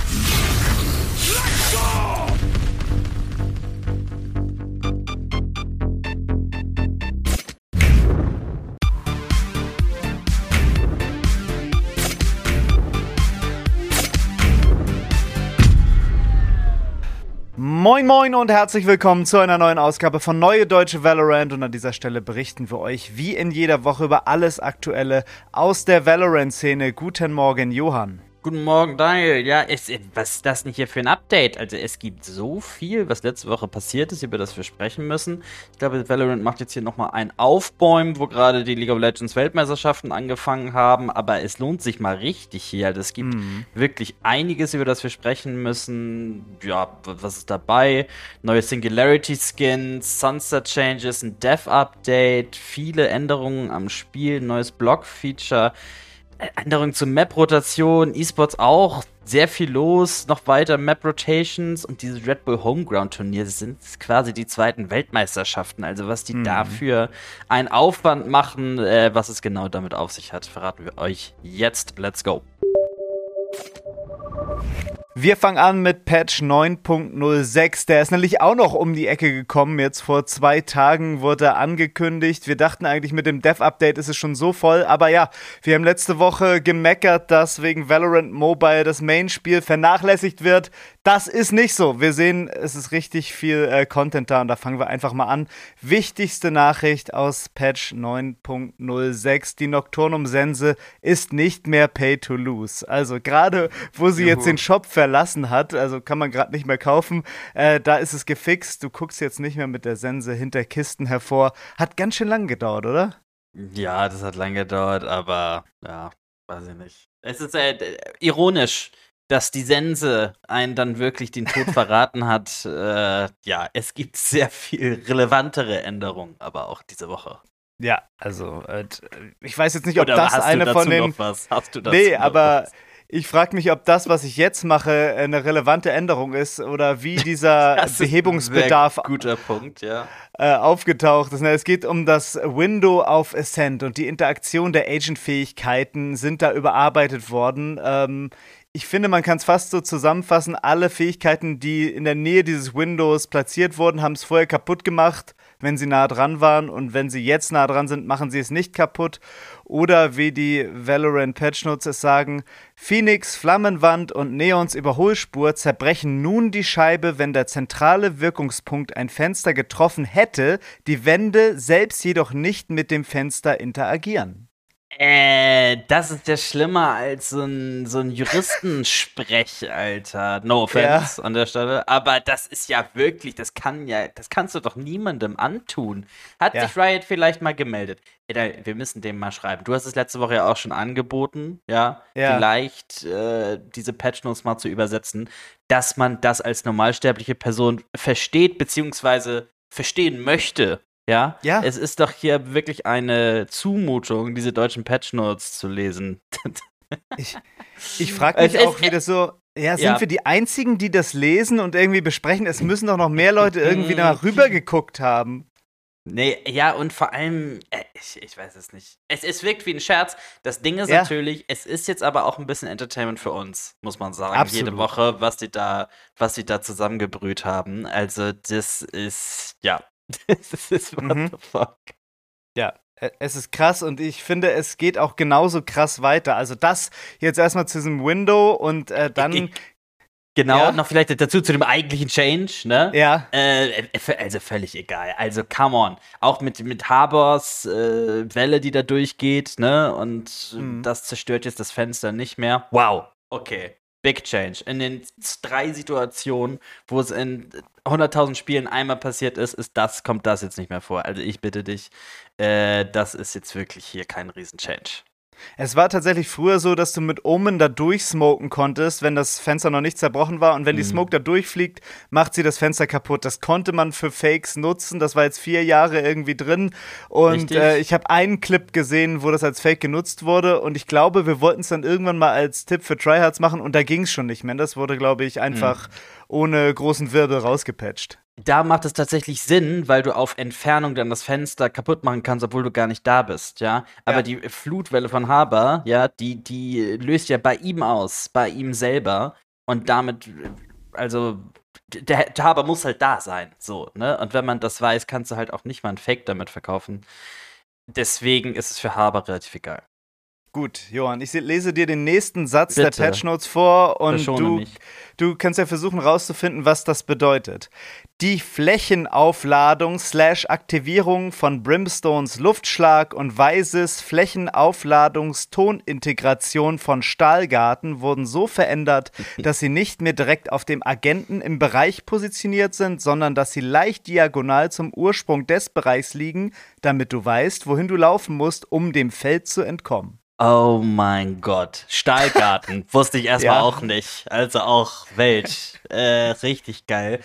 Moin moin und herzlich willkommen zu einer neuen Ausgabe von Neue Deutsche Valorant, und an dieser Stelle berichten wir euch wie in jeder Woche über alles Aktuelle aus der Valorant-Szene. Guten Morgen, Johann. Guten Morgen, Daniel. Ja, was ist das nicht hier für ein Update? Also es gibt so viel, was letzte Woche passiert ist, über das wir sprechen müssen. Ich glaube, Valorant macht jetzt hier nochmal ein Aufbäumen, wo gerade die League of Legends Weltmeisterschaften angefangen haben. Aber es lohnt sich mal richtig hier. Also es gibt wirklich einiges, über das wir sprechen müssen. Ja, was ist dabei? Neue Singularity-Skins, Sunset-Changes, ein Dev-Update, viele Änderungen am Spiel, neues Block-Feature. Änderungen zur Map-Rotation, E-Sports auch, sehr viel los, noch weiter Map-Rotations und diese Red Bull Homeground-Turnier, das sind quasi die zweiten Weltmeisterschaften, also was die dafür einen Aufwand machen, was es genau damit auf sich hat, verraten wir euch jetzt. Let's go! Wir fangen an mit Patch 9.06. Der ist nämlich auch noch um die Ecke gekommen. Jetzt vor 2 Tagen wurde er angekündigt. Wir dachten eigentlich, mit dem Dev-Update ist es schon so voll. Aber ja, wir haben letzte Woche gemeckert, dass wegen Valorant Mobile das Main-Spiel vernachlässigt wird. Das ist nicht so. Wir sehen, es ist richtig viel Content da, und da fangen wir einfach mal an. Wichtigste Nachricht aus Patch 9.06. Die Nocturnum-Sense ist nicht mehr Pay to Lose. Also gerade, wo sie jetzt den Shop verlassen hat, also kann man gerade nicht mehr kaufen, da ist es gefixt. Du guckst jetzt nicht mehr mit der Sense hinter Kisten hervor. Hat ganz schön lang gedauert, oder? Ja, das hat lang gedauert, aber ja, weiß ich nicht. Es ist ironisch, dass die Sense einen dann wirklich den Tod verraten hat. Ja, es gibt sehr viel relevantere Änderungen, aber auch diese Woche. Ja, also ich weiß jetzt nicht, ob Oder das hast eine du dazu von den... noch was? Hast du dazu Nee, noch aber was? ich frage mich, ob das, was ich jetzt mache, eine relevante Änderung ist oder wie dieser Das ist ein Behebungsbedarf sehr guter Punkt, ja. aufgetaucht ist. Es geht um das Window auf Ascent, und die Interaktion der Agent-Fähigkeiten sind da überarbeitet worden. Ich finde, man kann es fast so zusammenfassen: Alle Fähigkeiten, die in der Nähe dieses Windows platziert wurden, haben es vorher kaputt gemacht, wenn sie nah dran waren, und wenn sie jetzt nah dran sind, machen sie es nicht kaputt. Oder wie die Valorant-Patch-Notes es sagen: Phoenix, Flammenwand und Neons Überholspur zerbrechen nun die Scheibe, wenn der zentrale Wirkungspunkt ein Fenster getroffen hätte, die Wände selbst jedoch nicht mit dem Fenster interagieren. Das ist ja schlimmer als so ein Juristensprech, Alter. No offense an der Stelle. Aber das ist ja wirklich, das kannst du doch niemandem antun. Hat sich Riot vielleicht mal gemeldet? Wir müssen dem mal schreiben. Du hast es letzte Woche ja auch schon angeboten, ja. Vielleicht diese Patch-Notes mal zu übersetzen, dass man das als normalsterbliche Person versteht, beziehungsweise verstehen möchte. Ja, es ist doch hier wirklich eine Zumutung, diese deutschen Patchnotes zu lesen. Ich frage mich auch, wie das so... Ja, sind wir die Einzigen, die das lesen und irgendwie besprechen? Es müssen doch noch mehr Leute irgendwie da rüber geguckt haben. Nee, ja, und vor allem, ich weiß es nicht. Es wirkt wie ein Scherz. Das Ding ist natürlich, es ist jetzt aber auch ein bisschen Entertainment für uns, muss man sagen. Absolut. Jede Woche, was sie da zusammengebrüht haben. Also, das ist, ja. Das ist what the fuck. Ja, es ist krass, und ich finde, es geht auch genauso krass weiter. Also das jetzt erstmal zu diesem Window, und dann... Genau, noch vielleicht dazu zu dem eigentlichen Change, ne? Ja. Also völlig egal. Also, come on. Auch mit Harbors Welle, die da durchgeht, ne? Und das zerstört jetzt das Fenster nicht mehr. Wow. Okay. Big Change. In den 3 Situationen, wo es in 100.000 Spielen einmal passiert kommt das jetzt nicht mehr vor. Also ich bitte dich, das ist jetzt wirklich hier kein Riesen-Change. Es war tatsächlich früher so, dass du mit Omen da durchsmoken konntest, wenn das Fenster noch nicht zerbrochen war. Und wenn die Smoke da durchfliegt, macht sie das Fenster kaputt. Das konnte man für Fakes nutzen. Das war jetzt 4 Jahre irgendwie drin. Und ich habe einen Clip gesehen, wo das als Fake genutzt wurde. Und ich glaube, wir wollten es dann irgendwann mal als Tipp für Tryhards machen. Und da ging es schon nicht mehr. Das wurde, glaube ich, einfach ohne großen Wirbel rausgepatcht. Da macht es tatsächlich Sinn, weil du auf Entfernung dann das Fenster kaputt machen kannst, obwohl du gar nicht da bist, ja. Aber die Flutwelle von Harbor, ja, die löst ja bei ihm aus, bei ihm selber. Und damit, also, der Haber muss halt da sein, so, ne? Und wenn man das weiß, kannst du halt auch nicht mal ein Fake damit verkaufen. Deswegen ist es für Haber relativ egal. Gut, Johann, ich lese dir den nächsten Satz Bitte. der Patch Notes vor und Verschone mich. du kannst ja versuchen rauszufinden, was das bedeutet. Die Flächenaufladung / Aktivierung von Brimstones Luftschlag und Weises Flächenaufladungstonintegration von Stahlgarten wurden so verändert, dass sie nicht mehr direkt auf dem Agenten im Bereich positioniert sind, sondern dass sie leicht diagonal zum Ursprung des Bereichs liegen, damit du weißt, wohin du laufen musst, um dem Feld zu entkommen. Oh mein Gott. Stahlgarten. Wusste ich erstmal Ja. auch nicht. Also auch Welt. Richtig geil.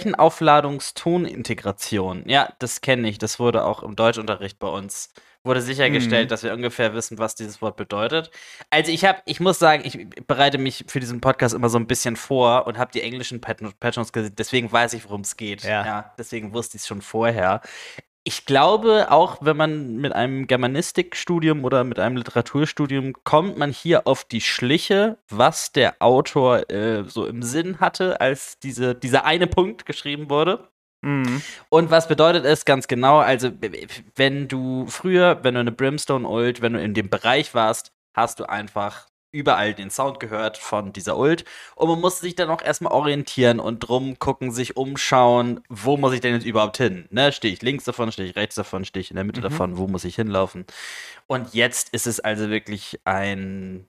Flächenaufladungstonintegration. Ja, das kenne ich. Das wurde auch im Deutschunterricht bei uns. Wurde sichergestellt, dass wir ungefähr wissen, was dieses Wort bedeutet. Also ich muss sagen, ich bereite mich für diesen Podcast immer so ein bisschen vor und habe die englischen Patch-Notes gesehen. Deswegen weiß ich, worum es geht. Ja, deswegen wusste ich es schon vorher. Ich glaube, auch wenn man mit einem Germanistikstudium oder mit einem Literaturstudium kommt man hier auf die Schliche, was der Autor so im Sinn hatte, als dieser eine Punkt geschrieben wurde. Mhm. Und was bedeutet es ganz genau? Also, wenn du eine Brimstone-Ult, wenn du in dem Bereich warst, hast du einfach überall den Sound gehört von dieser Ult. Und man muss sich dann auch erstmal orientieren und drum gucken, sich umschauen, wo muss ich denn jetzt überhaupt hin? Ne? Stehe ich links davon, stehe ich rechts davon, stehe ich in der Mitte davon, wo muss ich hinlaufen? Und jetzt ist es also wirklich eine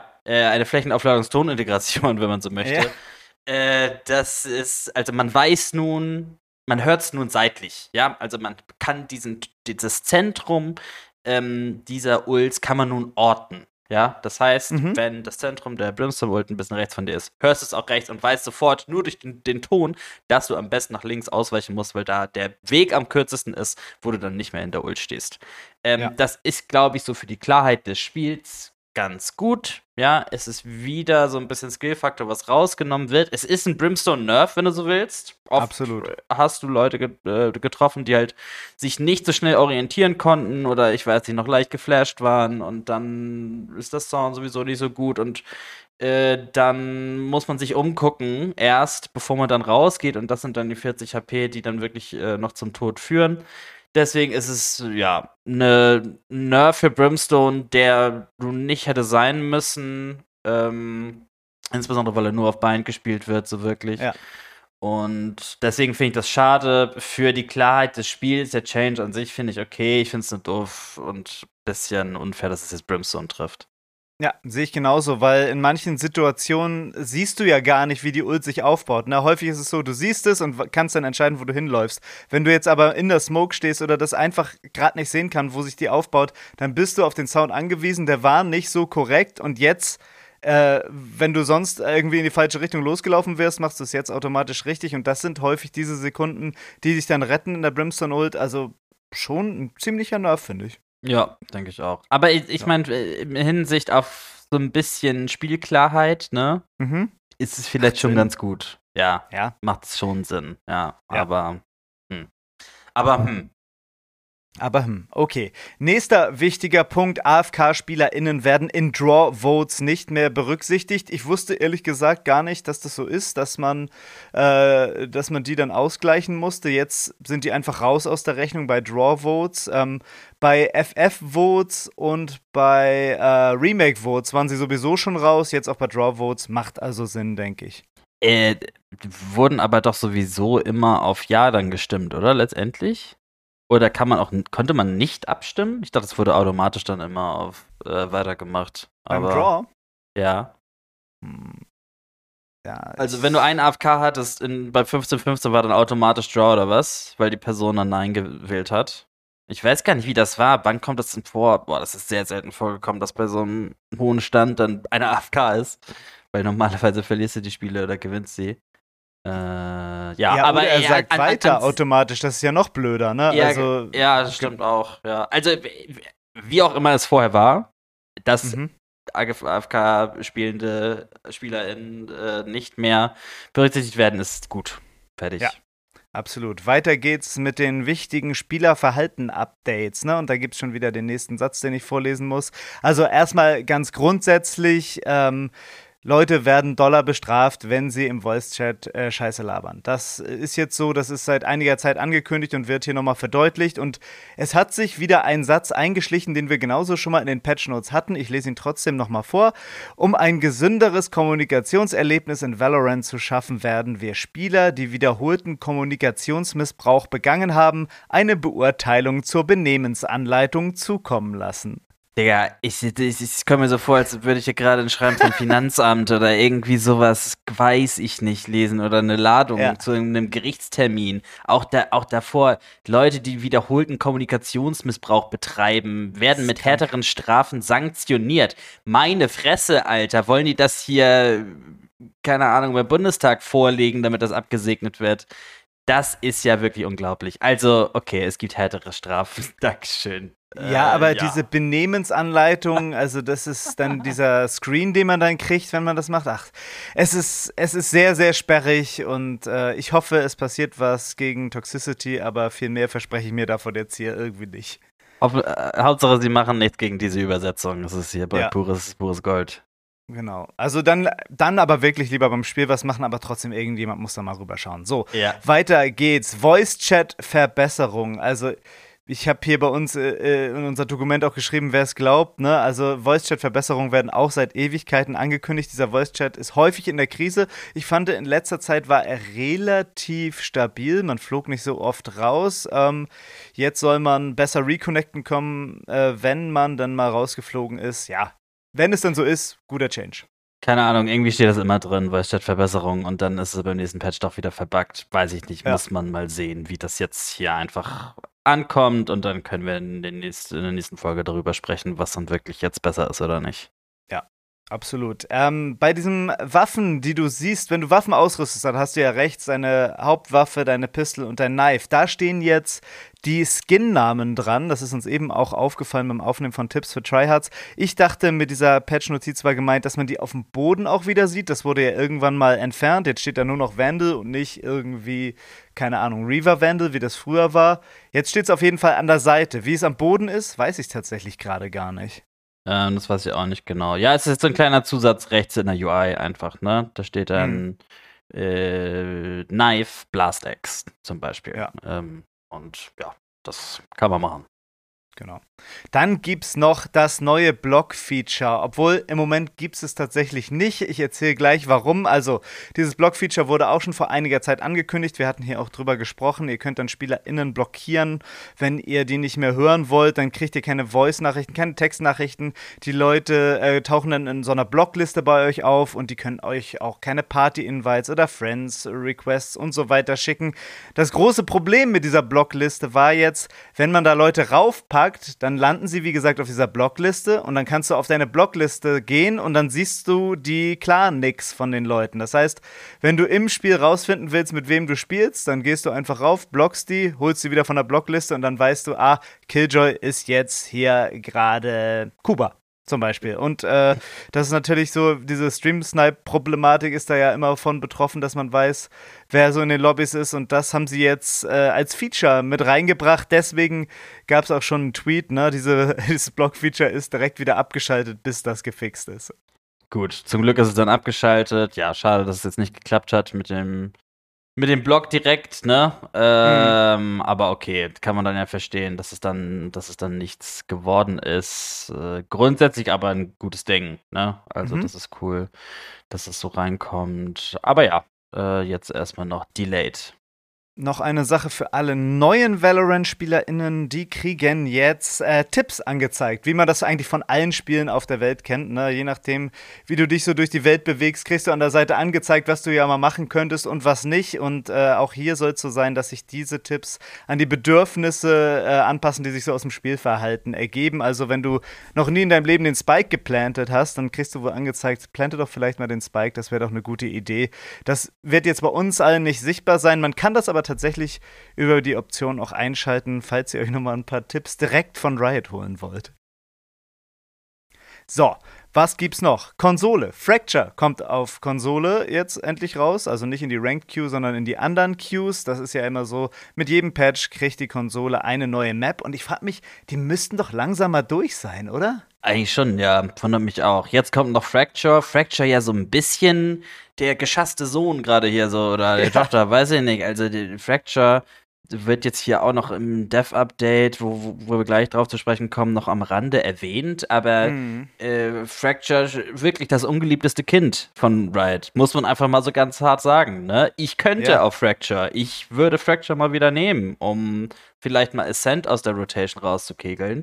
Flächenaufladungstonintegration, wenn man so möchte. Ja. Das ist, also man weiß nun, man hört es nun seitlich, ja, also man kann dieses Zentrum dieser Ults kann man nun orten. Ja, das heißt, wenn das Zentrum der Brimstone-Ult ein bisschen rechts von dir ist, hörst du es auch rechts und weißt sofort nur durch den Ton, dass du am besten nach links ausweichen musst, weil da der Weg am kürzesten ist, wo du dann nicht mehr in der Ult stehst. Das ist, glaube ich, so für die Klarheit des Spiels ganz gut. Ja, es ist wieder so ein bisschen Skill-Faktor, was rausgenommen wird. Es ist ein Brimstone-Nerf, wenn du so willst. Oft Absolut. Hast du Leute getroffen, die halt sich nicht so schnell orientieren konnten oder ich weiß nicht, noch leicht geflasht waren und dann ist das Sound sowieso nicht so gut und dann muss man sich umgucken erst, bevor man dann rausgeht und das sind dann die 40 HP, die dann wirklich noch zum Tod führen. Deswegen ist es, ja, eine Nerf für Brimstone, der du nicht hätte sein müssen. Insbesondere, weil er nur auf Bind gespielt wird, so wirklich. Ja. Und deswegen finde ich das schade. Für die Klarheit des Spiels, der Change an sich finde ich okay. Ich finde es nur doof und ein bisschen unfair, dass es jetzt Brimstone trifft. Ja, sehe ich genauso, weil in manchen Situationen siehst du ja gar nicht, wie die Ult sich aufbaut. Ne? Häufig ist es so, du siehst es und kannst dann entscheiden, wo du hinläufst. Wenn du jetzt aber in der Smoke stehst oder das einfach gerade nicht sehen kann, wo sich die aufbaut, dann bist du auf den Sound angewiesen. Der war nicht so korrekt und jetzt, wenn du sonst irgendwie in die falsche Richtung losgelaufen wärst, machst du es jetzt automatisch richtig und das sind häufig diese Sekunden, die dich dann retten in der Brimstone-Ult. Also schon ein ziemlicher Nerv, finde ich. Ja, denke ich auch. Aber ich meine, in Hinsicht auf so ein bisschen Spielklarheit, ne, ist es vielleicht schon ganz gut. Ja. Macht es schon Sinn. Ja. Aber, okay. Nächster wichtiger Punkt, AFK-SpielerInnen werden in Draw-Votes nicht mehr berücksichtigt. Ich wusste ehrlich gesagt gar nicht, dass das so ist, dass man die dann ausgleichen musste. Jetzt sind die einfach raus aus der Rechnung bei Draw-Votes. Bei FF-Votes und bei Remake-Votes waren sie sowieso schon raus. Jetzt auch bei Draw-Votes. Macht also Sinn, denke ich. Wurden aber doch sowieso immer auf Ja dann gestimmt, oder? Letztendlich? Oder konnte man nicht abstimmen? Ich dachte, es wurde automatisch dann immer auf weitergemacht. Beim Draw? Ja. Ja. Also wenn du einen AFK hattest, bei 15:15 war dann automatisch Draw oder was? Weil die Person dann Nein gewählt hat. Ich weiß gar nicht, wie das war. Wann kommt das denn vor? Boah, das ist sehr selten vorgekommen, dass bei so einem hohen Stand dann einer AFK ist. Weil normalerweise verlierst du die Spiele oder gewinnst sie. Aber er sagt weiter automatisch, das ist ja noch blöder, ne? Ja, das stimmt auch, ja. Also, wie auch immer es vorher war, dass AFK-spielende SpielerInnen nicht mehr berücksichtigt werden, ist gut. Fertig. Ja. Absolut. Weiter geht's mit den wichtigen Spielerverhalten-Updates, ne? Und da gibt's schon wieder den nächsten Satz, den ich vorlesen muss. Also erstmal ganz grundsätzlich, Leute werden doller bestraft, wenn sie im Voice-Chat Scheiße labern. Das ist jetzt so, das ist seit einiger Zeit angekündigt und wird hier nochmal verdeutlicht. Und es hat sich wieder ein Satz eingeschlichen, den wir genauso schon mal in den Patch-Notes hatten. Ich lese ihn trotzdem nochmal vor. Um ein gesünderes Kommunikationserlebnis in Valorant zu schaffen, werden wir Spieler, die wiederholten Kommunikationsmissbrauch begangen haben, eine Beurteilung zur Benehmensanleitung zukommen lassen. Digga, ich komme mir so vor, als würde ich hier gerade ein Schreiben vom Finanzamt oder irgendwie sowas, weiß ich nicht, lesen oder eine Ladung zu einem Gerichtstermin. Auch davor, Leute, die wiederholten Kommunikationsmissbrauch betreiben, werden mit härteren Strafen sanktioniert. Meine Fresse, Alter, wollen die das hier, keine Ahnung, beim Bundestag vorlegen, damit das abgesegnet wird? Das ist ja wirklich unglaublich. Also, okay, es gibt härtere Strafen. Dankeschön. Ja, aber diese Benehmensanleitung, also das ist dann dieser Screen, den man dann kriegt, wenn man das macht. Ach, es ist sehr, sehr sperrig und ich hoffe, es passiert was gegen Toxicity, aber viel mehr verspreche ich mir davon jetzt hier irgendwie nicht. Hauptsache, sie machen nichts gegen diese Übersetzung. Das ist hier pures Gold. Genau. Also dann aber wirklich lieber beim Spiel was machen, aber trotzdem irgendjemand muss da mal rüberschauen. So, weiter geht's. Voice-Chat-Verbesserung. Also ich habe hier bei uns in unser Dokument auch geschrieben, wer es glaubt, ne? Also Voice-Chat-Verbesserungen werden auch seit Ewigkeiten angekündigt. Dieser Voice-Chat ist häufig in der Krise. Ich fand, in letzter Zeit war er relativ stabil. Man flog nicht so oft raus. Jetzt soll man besser reconnecten können, wenn man dann mal rausgeflogen ist. Ja, wenn es dann so ist, guter Change. Keine Ahnung, irgendwie steht das immer drin, Voice-Chat-Verbesserung und dann ist es beim nächsten Patch doch wieder verbuggt. Weiß ich nicht, muss man mal sehen, wie das jetzt hier einfach ankommt und dann können wir in der nächsten Folge darüber sprechen, was dann wirklich jetzt besser ist oder nicht. Ja, absolut. Bei diesen Waffen, die du siehst, wenn du Waffen ausrüstest, dann hast du ja rechts deine Hauptwaffe, deine Pistol und dein Knife. Da stehen jetzt die Skin-Namen dran. Das ist uns eben auch aufgefallen beim Aufnehmen von Tipps für Tryhards. Ich dachte, mit dieser Patch-Notiz war gemeint, dass man die auf dem Boden auch wieder sieht. Das wurde ja irgendwann mal entfernt. Jetzt steht da nur noch Vandal und nicht irgendwie, keine Ahnung, Reaver Vandal, wie das früher war. Jetzt steht es auf jeden Fall an der Seite. Wie es am Boden ist, weiß ich tatsächlich gerade gar nicht. Das weiß ich auch nicht genau. Ja, es ist so ein kleiner Zusatz rechts in der UI einfach, ne? Da steht dann Knife, Blast Axe zum Beispiel. Ja. Und ja, das kann man machen. Genau. Dann gibt's noch das neue Block-Feature, obwohl im Moment gibt's es tatsächlich nicht. Ich erzähle gleich, warum. Also, dieses Block-Feature wurde auch schon vor einiger Zeit angekündigt. Wir hatten hier auch drüber gesprochen. Ihr könnt dann SpielerInnen blockieren. Wenn ihr die nicht mehr hören wollt, dann kriegt ihr keine Voice-Nachrichten, keine Textnachrichten. Die Leute tauchen dann in so einer Blockliste bei euch auf und die können euch auch keine Party-Invites oder Friends-Requests und so weiter schicken. Das große Problem mit dieser Blockliste war jetzt, wenn man da Leute raufpackt, dann landen sie, wie gesagt, auf dieser Blockliste und dann kannst du auf deine Blockliste gehen und dann siehst du die Clan-Nicks von den Leuten. Das heißt, wenn du im Spiel rausfinden willst, mit wem du spielst, dann gehst du einfach rauf, blockst die, holst sie wieder von der Blockliste und dann weißt du, Killjoy ist jetzt hier gerade Kuba. Zum Beispiel. Und das ist natürlich so, diese Stream-Snipe-Problematik ist da ja immer von betroffen, dass man weiß, wer so in den Lobbys ist. Und das haben sie jetzt als Feature mit reingebracht. Deswegen gab es auch schon einen Tweet, ne? Dieses Block-Feature ist direkt wieder abgeschaltet, bis das gefixt ist. Gut, zum Glück ist es dann abgeschaltet. Ja, schade, dass es jetzt nicht geklappt hat mit dem Block direkt, ne? Aber okay, kann man dann ja verstehen, dass es dann nichts geworden ist. Grundsätzlich aber ein gutes Ding, ne? Also das ist cool, dass es so reinkommt. Aber ja, jetzt erstmal noch delayed. Noch eine Sache für alle neuen Valorant-SpielerInnen, die kriegen jetzt Tipps angezeigt, wie man das eigentlich von allen Spielen auf der Welt kennt. Ne? Je nachdem, wie du dich so durch die Welt bewegst, kriegst du an der Seite angezeigt, was du ja mal machen könntest und was nicht. Und auch hier soll es so sein, dass sich diese Tipps an die Bedürfnisse anpassen, die sich so aus dem Spielverhalten ergeben. Also wenn du noch nie in deinem Leben den Spike geplantet hast, dann kriegst du wohl angezeigt, plante doch vielleicht mal den Spike, das wäre doch eine gute Idee. Das wird jetzt bei uns allen nicht sichtbar sein. Man kann das aber tatsächlich über die Option auch einschalten, falls ihr euch nochmal ein paar Tipps direkt von Riot holen wollt. So, Was gibt's noch? Konsole. Fracture kommt auf Konsole jetzt endlich raus. Also nicht in die Ranked Queue, sondern in die anderen Queues. Das ist ja immer so. Mit jedem Patch kriegt die Konsole eine neue Map. Und ich frage mich, die müssten doch langsam mal durch sein, oder? Eigentlich schon, ja, wundert mich auch. Jetzt kommt noch Fracture. Fracture ja so ein bisschen der geschasste Sohn gerade hier so, oder die Tochter, weiß ich nicht. Also die Fracture wird jetzt hier auch noch im Dev-Update, wo wir gleich drauf zu sprechen kommen, noch am Rande erwähnt. Aber Fracture, wirklich das ungeliebteste Kind von Riot. Muss man einfach mal so ganz hart sagen, ne? Ich könnte auf Fracture. Ich würde Fracture mal wieder nehmen, um vielleicht mal Ascent aus der Rotation rauszukegeln.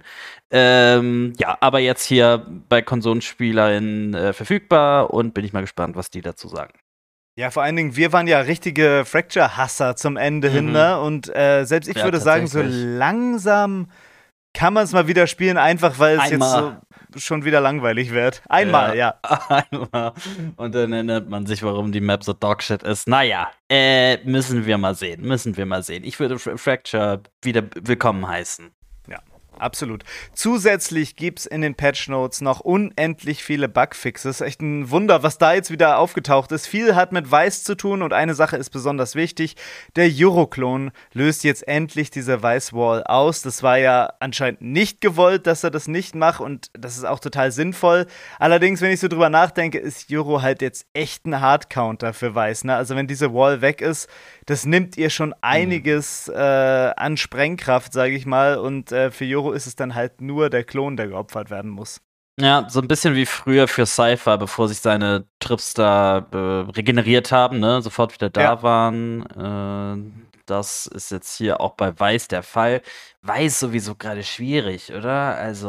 Ja, aber jetzt hier bei KonsolenspielerInnen verfügbar und bin ich mal gespannt, was die dazu sagen. Ja, vor allen Dingen, wir waren ja richtige Fracture-Hasser zum Ende hin, ne? Und selbst ich würde sagen, so langsam kann man es mal wieder spielen, einfach weil es jetzt so schon wieder langweilig wird. Einmal, ja. Einmal. Und dann erinnert man sich, warum die Map so Dogshit ist. Naja, müssen wir mal sehen. Ich würde Fracture wieder willkommen heißen. Absolut. Zusätzlich gibt's in den Patch-Notes noch unendlich viele Bugfixes. Echt ein Wunder, was da jetzt wieder aufgetaucht ist. Viel hat mit Weiß zu tun und eine Sache ist besonders wichtig. Der Euroklon löst jetzt endlich diese Weiß-Wall aus. Das war ja anscheinend nicht gewollt, dass er das nicht macht und das ist auch total sinnvoll. Allerdings, wenn ich so drüber nachdenke, ist Euro halt jetzt echt ein Hardcounter für Weiß. Ne? Also wenn diese Wall weg ist, das nimmt ihr schon einiges an Sprengkraft, sage ich mal. Und für Euro ist es dann halt nur der Klon, der geopfert werden muss. Ja, so ein bisschen wie früher für Cypher, bevor sich seine Trips da regeneriert haben, ne, sofort wieder da waren. Das ist jetzt hier auch bei Weiß der Fall. Weiß sowieso gerade schwierig, oder? Also,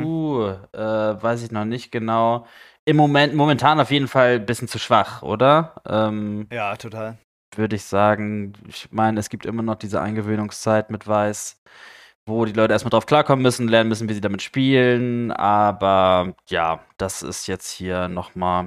weiß ich noch nicht genau. Momentan auf jeden Fall ein bisschen zu schwach, oder? Ja, total. Würde ich sagen. Ich meine, es gibt immer noch diese Eingewöhnungszeit mit Weiß, wo die Leute erstmal drauf klarkommen müssen, lernen müssen, wie sie damit spielen. Aber ja, das ist jetzt hier nochmal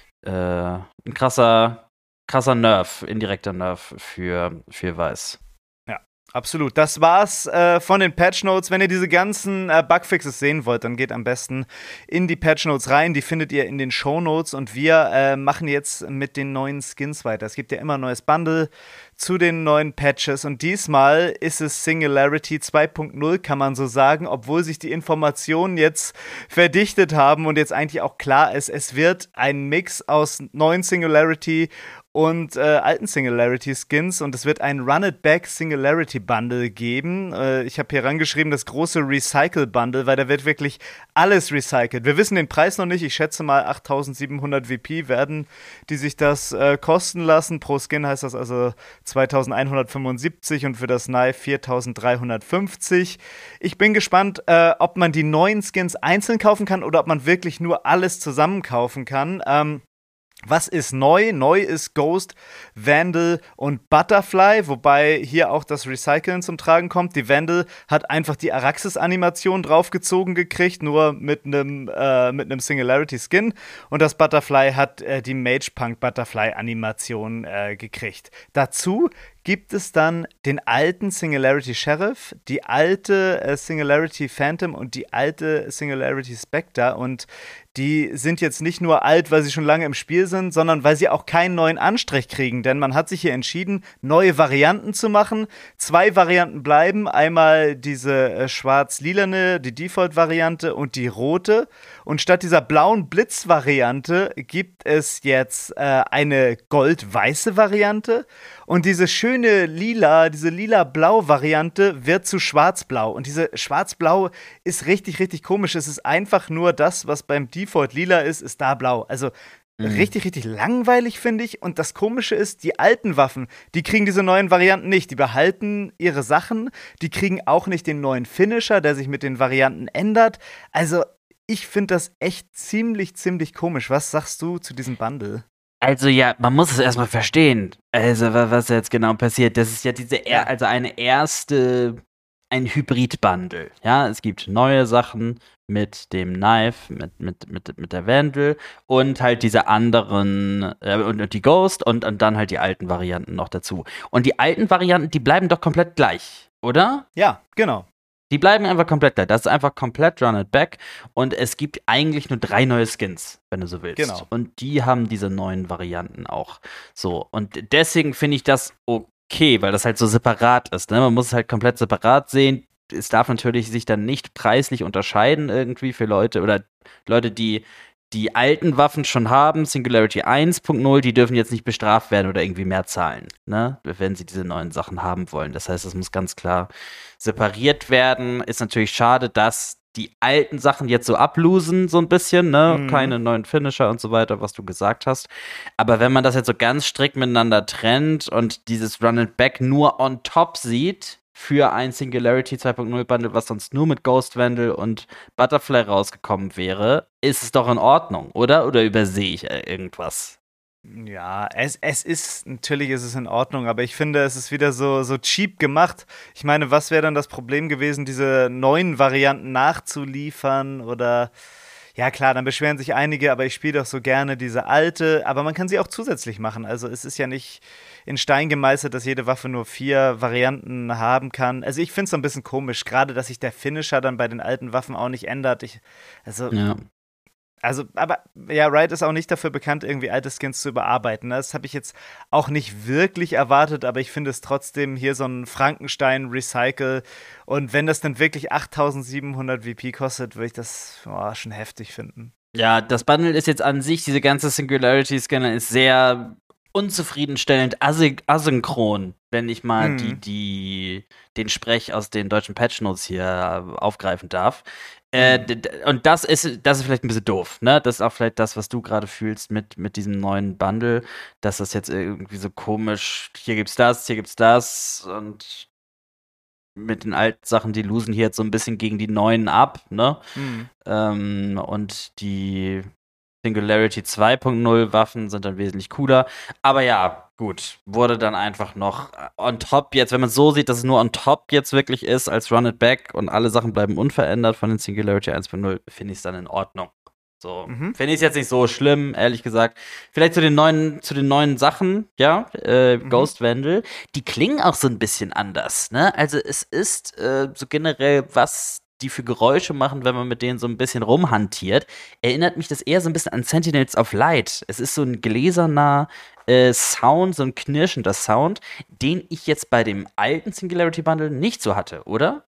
ein krasser Nerf, indirekter Nerf für Weiß. Absolut. Das war's von den Patch-Notes. Wenn ihr diese ganzen Bugfixes sehen wollt, dann geht am besten in die Patch-Notes rein. Die findet ihr in den Show-Notes. Und wir machen jetzt mit den neuen Skins weiter. Es gibt ja immer ein neues Bundle zu den neuen Patches. Und diesmal ist es Singularity 2.0, kann man so sagen, obwohl sich die Informationen jetzt verdichtet haben und jetzt eigentlich auch klar ist, es wird ein Mix aus neuen Singularity und alten Singularity-Skins und es wird ein Run-It-Back Singularity-Bundle geben. Ich habe hier rangeschrieben, das große Recycle-Bundle, weil da wird wirklich alles recycelt. Wir wissen den Preis noch nicht, ich schätze mal 8.700 VP werden die sich das kosten lassen. Pro Skin heißt das also 2.175 und für das Knife 4.350. Ich bin gespannt, ob man die neuen Skins einzeln kaufen kann oder ob man wirklich nur alles zusammen kaufen kann. Was ist neu? Neu ist Ghost, Vandal und Butterfly, wobei hier auch das Recyceln zum Tragen kommt. Die Vandal hat einfach die Araxis-Animation draufgezogen gekriegt, nur mit einem Singularity-Skin. Und das Butterfly hat die Mage-Punk-Butterfly-Animation gekriegt. Dazu gibt es dann den alten Singularity Sheriff, die alte Singularity Phantom und die alte Singularity Spectre und die sind jetzt nicht nur alt, weil sie schon lange im Spiel sind, sondern weil sie auch keinen neuen Anstrich kriegen, denn man hat sich hier entschieden, neue Varianten zu machen. 2 Varianten bleiben, einmal diese schwarz-lilane, die Default-Variante und die rote und statt dieser blauen Blitz-Variante gibt es jetzt eine gold-weiße Variante. Und diese schöne diese lila-blau-Variante wird zu schwarz-blau. Und diese schwarz-blau ist richtig, richtig komisch. Es ist einfach nur das, was beim Default lila ist da blau. Also richtig, richtig langweilig, finde ich. Und das Komische ist, die alten Waffen, die kriegen diese neuen Varianten nicht. Die behalten ihre Sachen. Die kriegen auch nicht den neuen Finisher, der sich mit den Varianten ändert. Also ich finde das echt ziemlich, ziemlich komisch. Was sagst du zu diesem Bundle? Also ja, man muss es erstmal verstehen, also was jetzt genau passiert. Das ist ja ein Hybrid-Bundle. Ja, es gibt neue Sachen mit dem Knife, mit der Vandal und halt diese anderen, und die Ghost und dann halt die alten Varianten noch dazu. Und die alten Varianten, die bleiben doch komplett gleich, oder? Ja, genau. Die bleiben einfach komplett gleich. Das ist einfach komplett Run It Back. Und es gibt eigentlich nur 3 neue Skins, wenn du so willst. Genau. Und die haben diese neuen Varianten auch. So. Und deswegen finde ich das okay, weil das halt so separat ist. Ne? Man muss es halt komplett separat sehen. Es darf natürlich sich dann nicht preislich unterscheiden irgendwie für Leute oder Leute, die die alten Waffen schon haben, Singularity 1.0, die dürfen jetzt nicht bestraft werden oder irgendwie mehr zahlen, ne? Wenn sie diese neuen Sachen haben wollen. Das heißt, es muss ganz klar separiert werden. Ist natürlich schade, dass die alten Sachen jetzt so ablosen, so ein bisschen, ne? Mhm. Keine neuen Finisher und so weiter, was du gesagt hast. Aber wenn man das jetzt so ganz strikt miteinander trennt und dieses Run and Back nur on top sieht, für ein Singularity 2.0 Bundle, was sonst nur mit Ghost Vandal und Butterfly rausgekommen wäre, ist es doch in Ordnung, oder? Oder übersehe ich irgendwas? Ja, natürlich ist es in Ordnung, aber ich finde, es ist wieder so cheap gemacht. Ich meine, was wäre dann das Problem gewesen, diese neuen Varianten nachzuliefern oder ja klar, dann beschweren sich einige, aber ich spiele doch so gerne diese alte, aber man kann sie auch zusätzlich machen. Also es ist ja nicht in Stein gemeißelt, dass jede Waffe nur 4 Varianten haben kann. Also ich finde es so ein bisschen komisch, gerade dass sich der Finisher dann bei den alten Waffen auch nicht ändert. Ja. Aber ja, Riot ist auch nicht dafür bekannt, irgendwie alte Skins zu überarbeiten. Ne? Das habe ich jetzt auch nicht wirklich erwartet, aber ich finde es trotzdem hier so ein Frankenstein-Recycle. Und wenn das dann wirklich 8700 VP kostet, würde ich das schon heftig finden. Ja, das Bundle ist jetzt an sich, diese ganze Singularity-Scanner ist sehr unzufriedenstellend asynchron, wenn ich mal den Sprech aus den deutschen Patch-Notes hier aufgreifen darf. Und das ist vielleicht ein bisschen doof, ne? Das ist auch vielleicht das, was du gerade fühlst mit diesem neuen Bundle, dass das jetzt irgendwie so komisch, hier gibt's das und mit den alten Sachen, die losen hier jetzt so ein bisschen gegen die neuen ab, ne? Und die Singularity 2.0 Waffen sind dann wesentlich cooler. Aber ja, gut, wurde dann einfach noch on top jetzt, wenn man so sieht, dass es nur on top jetzt wirklich ist, als Run It Back und alle Sachen bleiben unverändert von den Singularity 1.0, finde ich es dann in Ordnung. So, finde ich es jetzt nicht so schlimm, ehrlich gesagt. Vielleicht zu den neuen Sachen, ja, Ghost Vandal, die klingen auch so ein bisschen anders, ne? Also es ist so generell, was die für Geräusche machen, wenn man mit denen so ein bisschen rumhantiert, erinnert mich das eher so ein bisschen an Sentinels of Light. Es ist so ein gläserner Sound, so ein knirschender Sound, den ich jetzt bei dem alten Singularity Bundle nicht so hatte, oder?